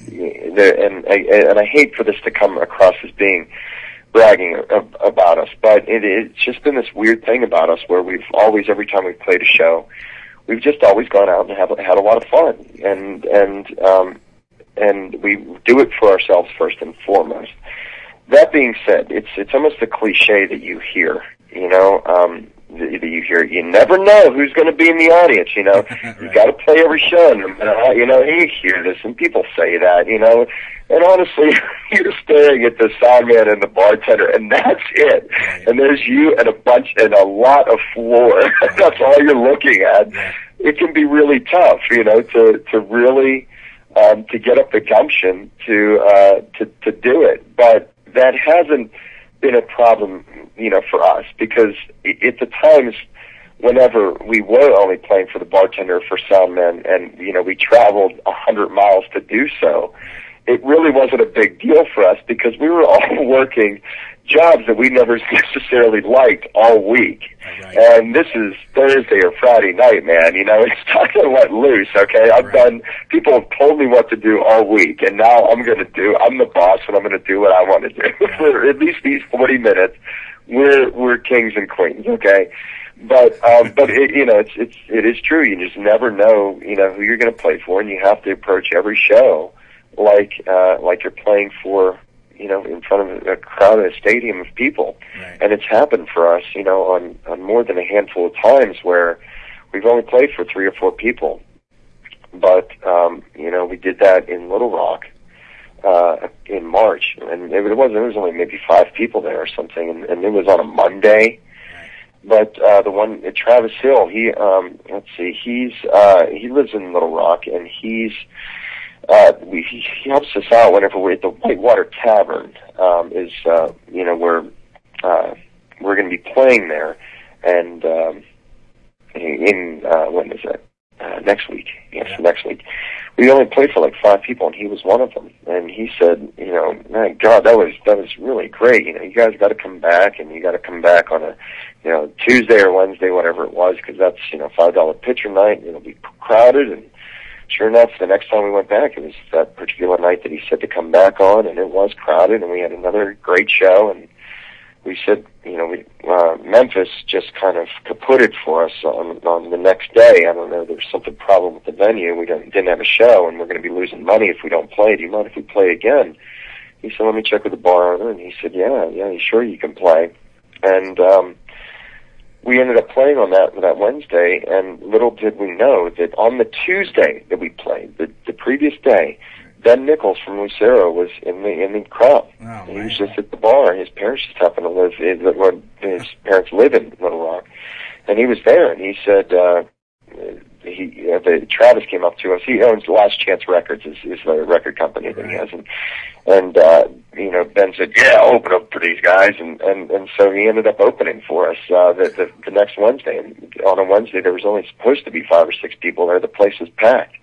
and and I hate for this to come across as being bragging about us, but it, it's just been this weird thing about us where we've always, every time we've played a show, we've just always gone out and have had a lot of fun, and and um, and we do it for ourselves first and foremost. That being said, it's it's almost a cliche that you hear, you know, um, that, that you hear. You never know who's going to be in the audience, you know. Right. You got to play every show, no matter how, you know. You hear this, and people say that, you know. And honestly, you're staring at the sound man and the bartender, and that's it. Right. And there's you and a bunch and a lot of floor. That's all you're looking at. Yeah. It can be really tough, you know, to to really um, to get up the gumption to uh, to to do it, but that hasn't been a problem, you know, for us, because at the times whenever we were only playing for the bartender, for sound men, and, you know, we traveled a hundred miles to do so, it really wasn't a big deal for us because we were all working jobs that we never necessarily liked all week. Right. And this is Thursday or Friday night, man. You know, it's time to let loose, okay? I've right. done, people have told me what to do all week, and now I'm going to do, I'm the boss, and I'm going to do what I want to do. Right. For at least these forty minutes, we're, we're kings and queens, okay? But, um, but it, you know, it's, it's, it is true. You just never know, you know, who you're going to play for, and you have to approach every show like, uh, like you're playing for, you know, in front of a crowd in a stadium of people. Right. And it's happened for us, you know, on, on more than a handful of times where we've only played for three or four people. But, um, you know, we did that in Little Rock, uh, in March. And it wasn't, it was only maybe five people there or something. And, and it was on a Monday. But, uh, the one, uh, Travis Hill, he, um, let's see, he's, uh, he lives in Little Rock, and he's, Uh, we, he helps us out whenever we're at the Whitewater Tavern, um, is, uh, you know, we're, uh, we're going to be playing there, and, um, in, uh, when is it? Uh, next week. Yes, yeah. next week. We only played for like five people, and he was one of them. And he said, you know, man, God, that was, that was really great. You know, you guys got to come back, and you got to come back on a, you know, Tuesday or Wednesday, whatever it was, because that's, you know, five dollar pitcher night, and it'll be crowded, and, sure enough, the next time we went back, it was that particular night that he said to come back on, and it was crowded, and we had another great show, and we said, you know, we, uh, Memphis just kind of kaputted for us on, on the next day. I don't know, there was something problem with the venue. We didn't, didn't have a show, and we're going to be losing money if we don't play. Do you mind if we play again? He said, let me check with the bar owner, and he said, yeah, yeah, sure you can play. And um, we ended up playing on that that Wednesday, and little did we know that on the Tuesday that we played, the, the previous day, Ben Nichols from Lucero was in the in the crowd. Oh, he was just at the bar. His parents just happened to live. His parents live in Little Rock, and he was there. And he said, uh, he uh, the, Travis came up to us. He owns Last Chance Records, is, is the record company that he has, and and uh, you know, Ben said, yeah, I'll open up for these guys, and and and so he ended up opening for us uh, the, the the next Wednesday. And on a Wednesday, there was only supposed to be five or six people there. The place was packed.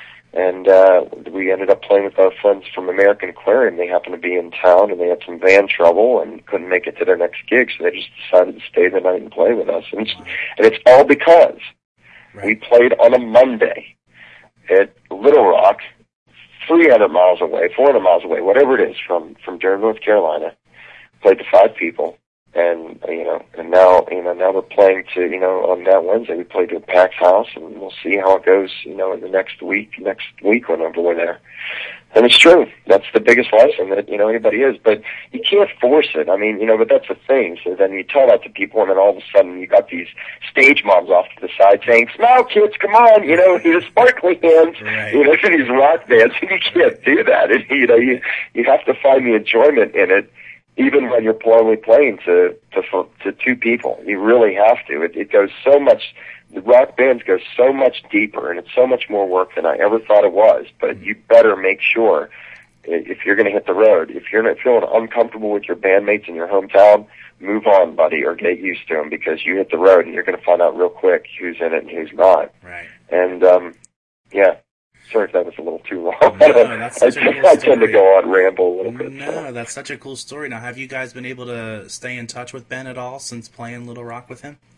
And uh, we ended up playing with our friends from American Aquarium. They happened to be in town, and they had some van trouble and couldn't make it to their next gig, so they just decided to stay the night and play with us. And it's, and it's all because right. we played on a Monday at Little Rock, three hundred miles away, four hundred miles away, whatever it is, from, from Durham, North Carolina. Played to five people. And, you know, and now, you know, now we're playing to, you know, on that Wednesday we played to a packed house, and we'll see how it goes, you know, in the next week, next week whenever we're there. And it's true. That's the biggest lesson that, you know, anybody is. But you can't force it. I mean, you know, but that's the thing. So then you tell that to people, and then all of a sudden you got these stage moms off to the side saying, smile, kids, come on, you know, these sparkly hands, right. you know, to these rock bands. And you can't do that. And, you know, you, you have to find the enjoyment in it. Even when you're only playing to, to to two people, you really have to. It, it goes so much. The rock bands go so much deeper, and it's so much more work than I ever thought it was. But you better make sure, if you're going to hit the road, if you're not feeling uncomfortable with your bandmates in your hometown, move on, buddy, or get used to them, because you hit the road and you're going to find out real quick who's in it and who's not. Right. And um, yeah. Sorry if that was a little too long. No, that's such I, a cool I tend to story. go on ramble a little bit. No, So. that's such a cool story. Now, have you guys been able to stay in touch with Ben at all since playing Little Rock with him?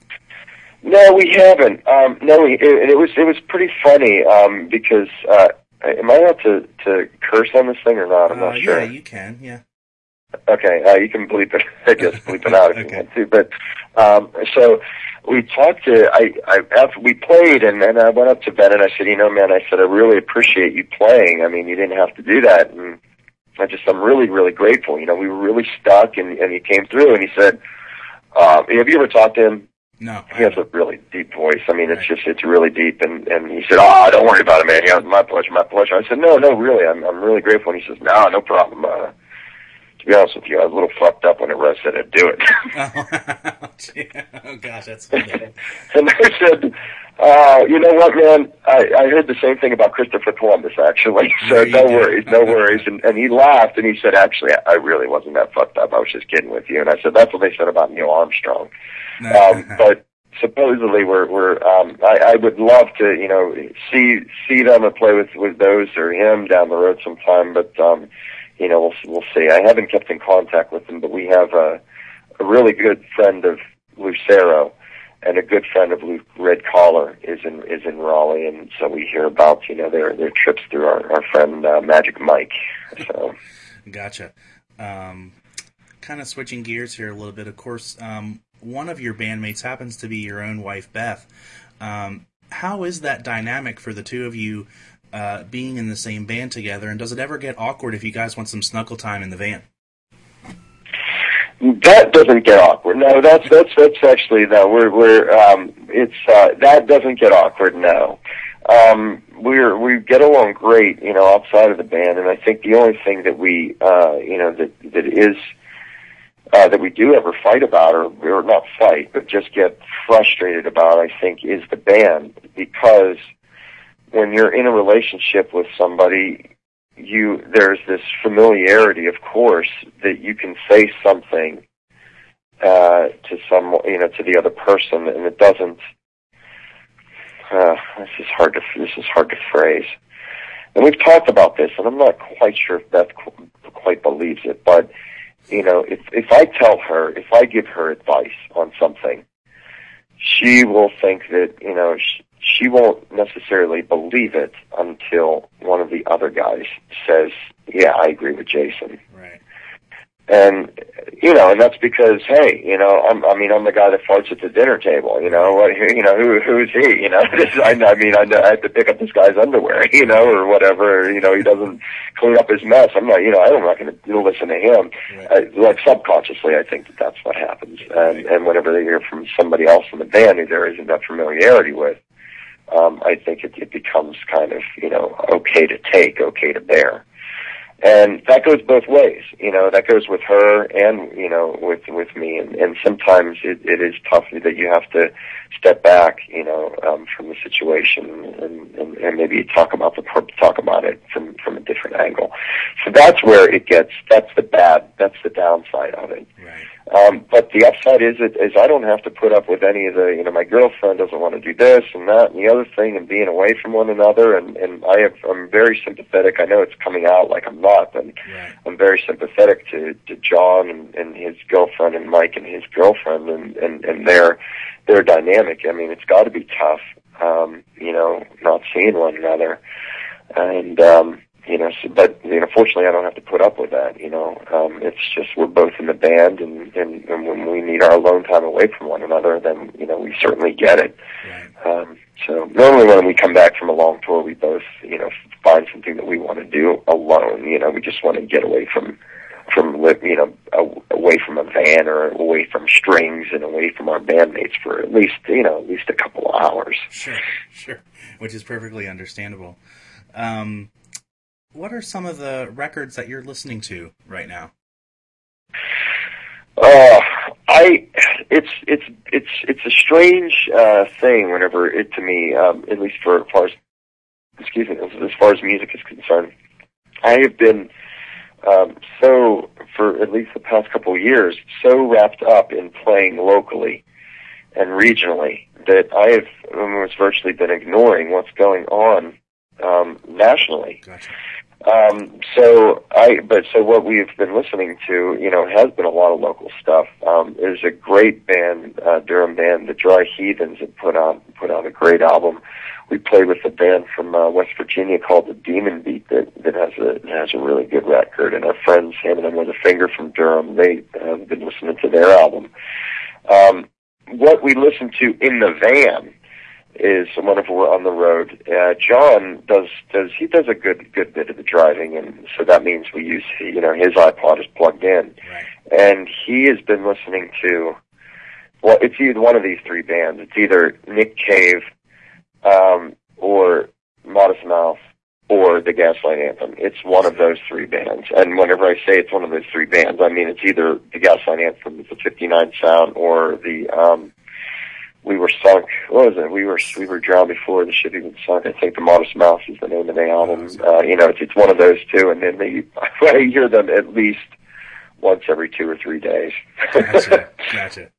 No, we haven't. Um, no, we, it, it was it was pretty funny um, because uh, am I allowed to, to curse on this thing or not? I'm uh, not sure. Yeah, you can. Yeah. Okay, uh, you can bleep it. I guess bleep it out if Okay. you want to. But um, so we talked to. I, I after we played, and then I went up to Ben and I said, you know, man, I said I really appreciate you playing. I mean, you didn't have to do that, and I just I'm really really grateful. You know, we were really stuck, and and he came through, and he said, uh, have you ever talked to him? No. He has a really deep voice. I mean, it's Right. just, it's really deep. And, and he said, oh, don't worry about it, man. Yeah, my pleasure, my pleasure. I said, no, no, really, I'm, I'm really grateful. And he says, no, no problem. Uh, to be honest with you, I was a little fucked up when it Russ said I'd do it. Oh, oh gosh, that's funny. And I said, uh, you know what, man? I, I heard the same thing about Christopher Columbus, actually. So There you no go. worries, no worries. And, and he laughed, and he said, actually, I really wasn't that fucked up. I was just kidding with you. And I said, that's what they said about Neil Armstrong. Um, but supposedly we're, we're, um, I, I would love to, you know, see, see them and play with, with those or him down the road sometime, but, um, you know, we'll, we'll see. I haven't kept in contact with them, but we have a, a really good friend of Lucero and a good friend of Luke Red Collar is in, is in Raleigh, and so we hear about, you know, their, their trips through our, our friend, uh, Magic Mike, so. Gotcha. Um, kind of switching gears here a little bit, of course, um, one of your bandmates happens to be your own wife, Beth. Um, how is that dynamic for the two of you uh, being in the same band together, and does it ever get awkward if you guys want some snuggle time in the van? That doesn't get awkward. No, that's that's that's actually no. We're we're um, it's uh, that doesn't get awkward. No, um, we're we get along great, you know, outside of the band, and I think the only thing that we uh, you know that that is. Uh, that we do ever fight about, or, or not fight, but just get frustrated about, I think, is the band. Because when you're in a relationship with somebody, you there's this familiarity, of course, that you can say something uh, to some, you know, to the other person, and it doesn't. Uh, this is hard to this is hard to phrase. And we've talked about this, and I'm not quite sure if Beth quite believes it, but. You know, if if I tell her, if I give her advice on something, she will think that, you know, she, she won't necessarily believe it until one of the other guys says, yeah, I agree with Jason. Right. And, you know, and that's because, hey, you know, I'm, I mean, I'm the guy that farts at the dinner table, you know, what, you know, who, who's he, you know, this, I, I mean, I, I have to pick up this guy's underwear, you know, or whatever, you know, he doesn't clean up his mess. I'm not, you know, I'm not going to listen to him. Right. Uh, like subconsciously, I think that that's what happens. And, and whenever they hear from somebody else in the band who there isn't that familiarity with, um, I think it, it becomes kind of, you know, okay to take, okay to bear. And that goes both ways, you know, that goes with her and, you know, with, with me. And, and sometimes it, it is tough that you have to step back, you know, um, from the situation and, and, and maybe talk about the, talk about it from, from a different angle. So that's where it gets, that's the bad, that's the downside of it. Right. Um, but the upside is it is I don't have to put up with any of the, you know, my girlfriend doesn't want to do this and that and the other thing and being away from one another. And, and I have, I'm very sympathetic. I know it's coming out like I'm not, but Right. I'm very sympathetic to, to John and, and his girlfriend and Mike and his girlfriend and, and, and their, their dynamic. I mean, it's got to be tough, um, you know, not seeing one another. And, um, you know, so, but, you know, fortunately I don't have to put up with that, you know. Um, it's just we're both in the band, and, and, and when we need our alone time away from one another, then, you know, we certainly get it. Right. Um, so normally when we come back from a long tour, we both, you know, find something that we want to do alone. You know, we just want to get away from, from, you know, away from a van or away from strings and away from our bandmates for at least, you know, at least a couple of hours. Sure, sure, which is perfectly understandable. Um, What are some of the records that you're listening to right now? Uh, I, it's, it's, it's, it's a strange, uh, thing whenever it, to me, um, at least for as far as, excuse me, as, as far as music is concerned, I have been, um, so, for at least the past couple of years, so wrapped up in playing locally and regionally that I have almost virtually been ignoring what's going on, um, nationally. Gotcha. Um, so I, but so what we've been listening to, you know, has been a lot of local stuff. Um, there's a great band, uh, Durham band, the Dry Heathens, that put on, put out a great album. We played with a band from, uh, West Virginia called the Demon Beat that, that has a, has a really good record. And our friends, Hand and With a Finger from Durham, they have been listening to their album. Um, what we listen to in the van is whenever we're on the road. Uh, John does, does, he does a good, good bit of the driving, and so that means we use, you know, his iPod is plugged in. Right. And he has been listening to, well, it's either one of these three bands. It's either Nick Cave, um, or Modest Mouse, or the Gaslight Anthem. It's one of those three bands. And whenever I say it's one of those three bands, I mean it's either the Gaslight Anthem, the fifty-nine Sound, or the, um, We Were Sunk. What was it? We were we were drowned before the ship even sunk. I think the Modest Mouse is the name of the album. Uh, you know, it's, it's one of those two, and then they, I hear them at least once every two or three days. Gotcha. Gotcha.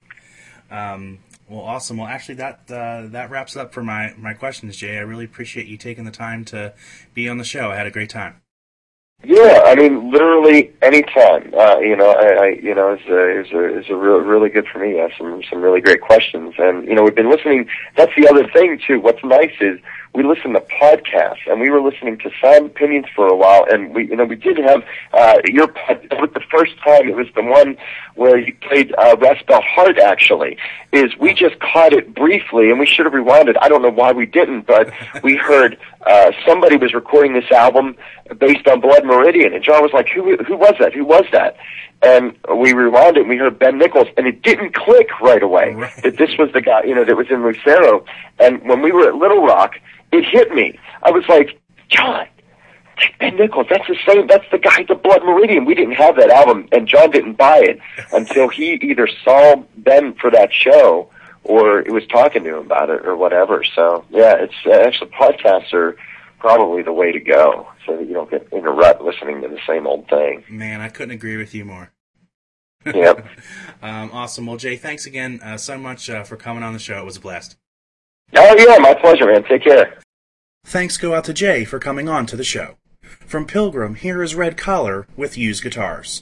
Um, well, awesome. Well, actually, that uh, that wraps up for my my questions, Jay. I really appreciate you taking the time to be on the show. I had a great time. Yeah, I mean, literally any time. Uh, you know, I, I you know, it's a, it's a, it's a real, really good for me. I have some, some really great questions. And, you know, we've been listening. That's the other thing, too. What's nice is we listen to podcasts, and we were listening to Sound Opinions for a while, and we, you know, we did have, uh, your pod, with the first time, it was the one where you played, uh, Raspel Heart, actually, is we just caught it briefly, and we should have rewinded. I don't know why we didn't, but we heard, uh, somebody was recording this album based on Blood Meridian, and John was like, who, who was that? Who was that? And we rewound it, and we heard Ben Nichols, and it didn't click right away Right. that this was the guy, you know, that was in Lucero. And when we were at Little Rock, it hit me. I was like, John, that's Ben Nichols. That's the same. That's the guy, the Blood Meridian. We didn't have that album, and John didn't buy it until he either saw Ben for that show or he was talking to him about it or whatever. So yeah, it's uh, actually podcasts are probably the way to go, so that you don't get in a rut listening to the same old thing. Man, I couldn't agree with you more. Yep. um, awesome. Well, Jay, thanks again uh, so much uh, for coming on the show. It was a blast. Oh yeah, my pleasure, man. Take care. Thanks go out to Jay for coming on to the show. From Pilgrim, here is Red Collar with Used Guitars.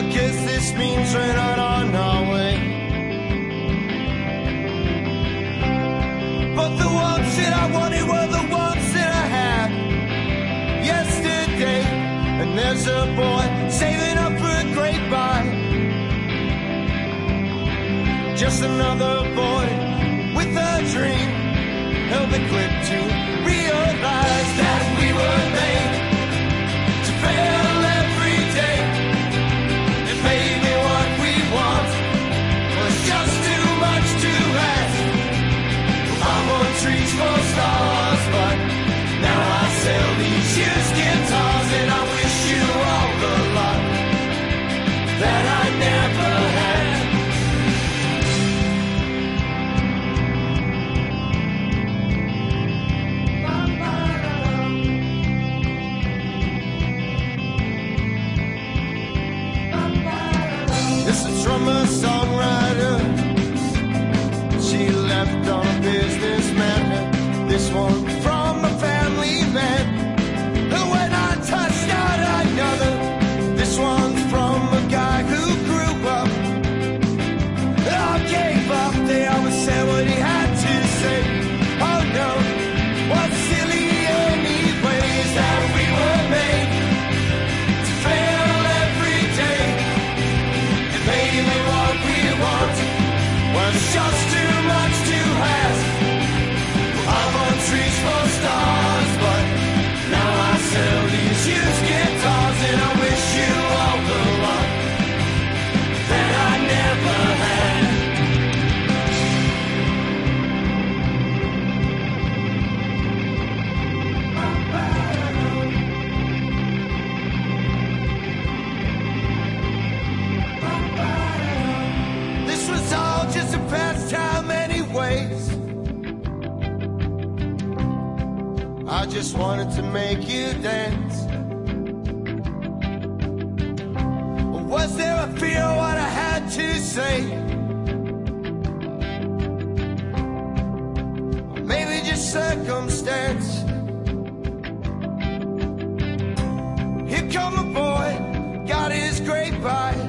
guess this means we're not on our way. But the ones that I wanted were the ones that I had yesterday. And there's a boy saving up for a great buy. Just another boy with a dream. He'll be quick to realize that we were made to fail every day. And maybe what we want was just too much to ask. I'm on trees for stars, but now I sell these used guitars. And I wish you all the luck that I never had. This is from a songwriter. She left on a businessman. This one from a family man. Who when I touched out another. This one's from a guy who grew up. I gave up. They always said what he had to say. Oh no, what's silly anyways that we were made to fail every day. And maybe what we want was just too much to ask. I'm on trees for stars, but now I sell these used guitars. And I wish you all the luck that I never had. This was all just a pastime anyways. I just wanted to make you dance. Or was there a fear what I had to say? Or maybe just circumstance. Here come a boy, got his great bite.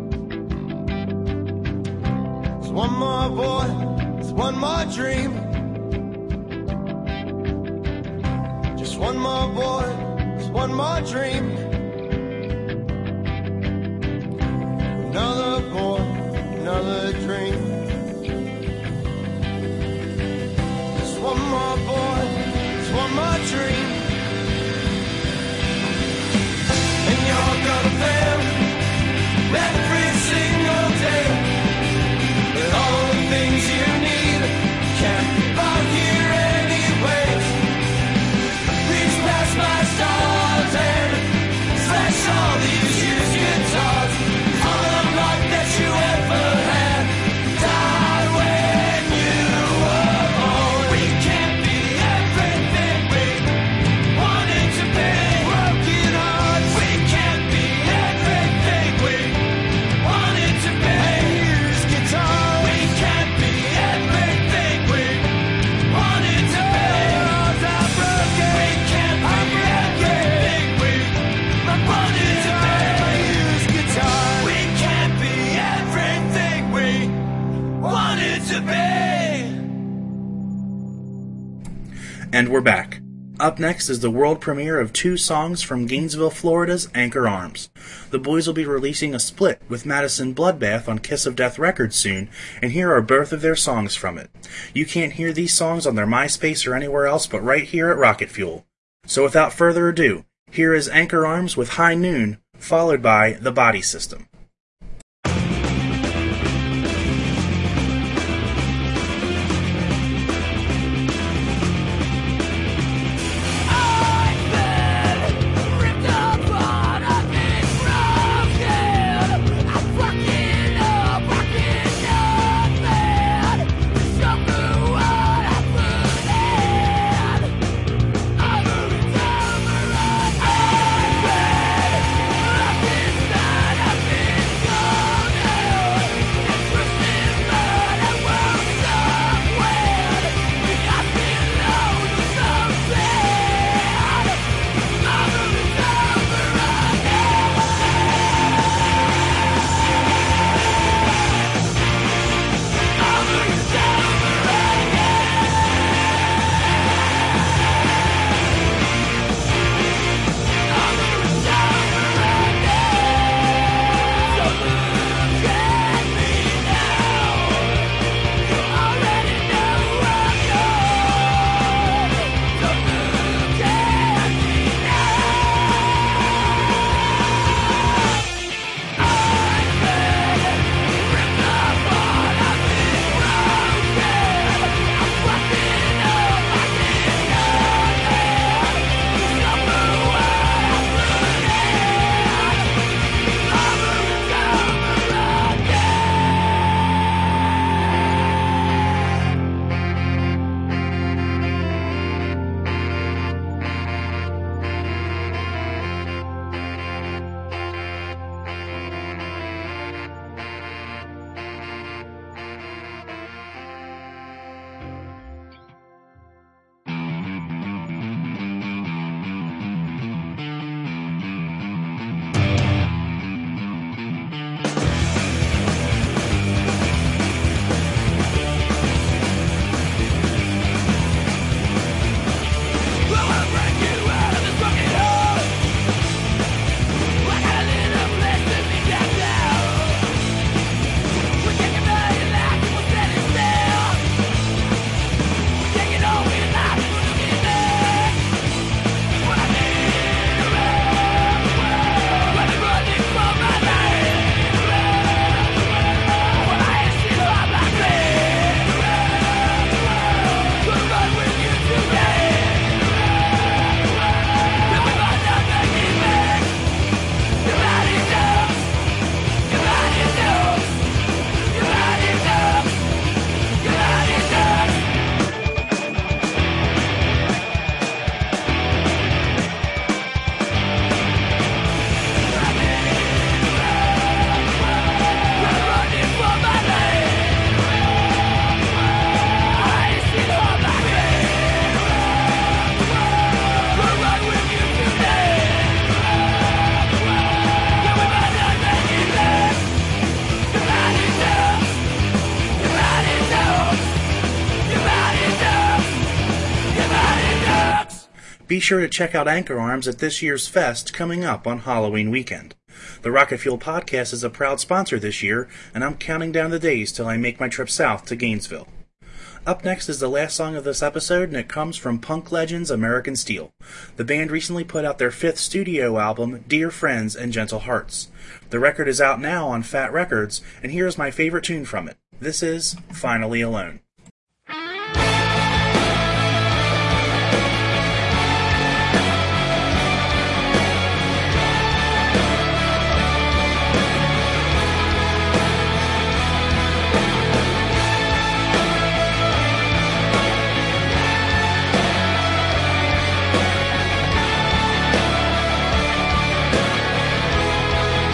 There's one more boy, there's one more dream. Just one more boy, there's one more dream. Another boy, another dream. Just one more boy, there's one more dream. And you're gonna fail every single day. But all the things you need can't be bought here anyways. Please pass my stars and slash all these used guitars. All the luck that you ever had died when you were born. We can't be everything we wanted to be. Broken hearts. We can't be everything we wanted to be. Used guitar. We can't be everything we wanted to be. Hearts are broken. We can't be everything we wanted to be. Used guitar. We can't be everything we wanted to be. And we're back. Up next is the world premiere of two songs from Gainesville, Florida's Anchor Arms. The boys will be releasing a split with Madison Bloodbath on Kiss of Death Records soon, and here are both of their songs from it. You can't hear these songs on their MySpace or anywhere else but right here at Rocket Fuel. So without further ado, here is Anchor Arms with High Noon, followed by The Body System. Ripped apart, I've been broken. I'm fucking up, fucking nothing. Show me what I put in. I'm moving down the road. I've been, I've been, I've been Be sure to check out Anchor Arms at this year's fest coming up on Halloween weekend. The Rocket Fuel podcast is a proud sponsor this year, and I'm counting down the days till I make my trip south to Gainesville. Up next is the last song of this episode, and it comes from punk legends American Steel. The band recently put out their fifth studio album, Dear Friends and Gentle Hearts. The record is out now on Fat Records, and here's my favorite tune from it. This is Finally Alone.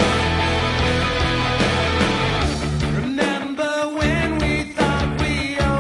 Remember when we thought we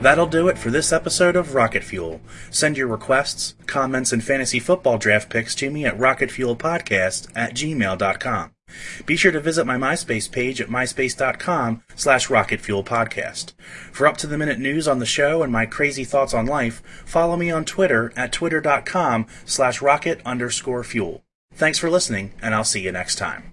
That'll do it for this episode of Rocket Fuel. Send your requests, comments, and fantasy football draft picks to me at rocketfuelpodcast at gmail dot com. Be sure to visit my MySpace page at myspace.com slash rocketfuelpodcast. For up-to-the-minute news on the show and my crazy thoughts on life, follow me on Twitter at twitter.com slash rocket underscore fuel. Thanks for listening, and I'll see you next time.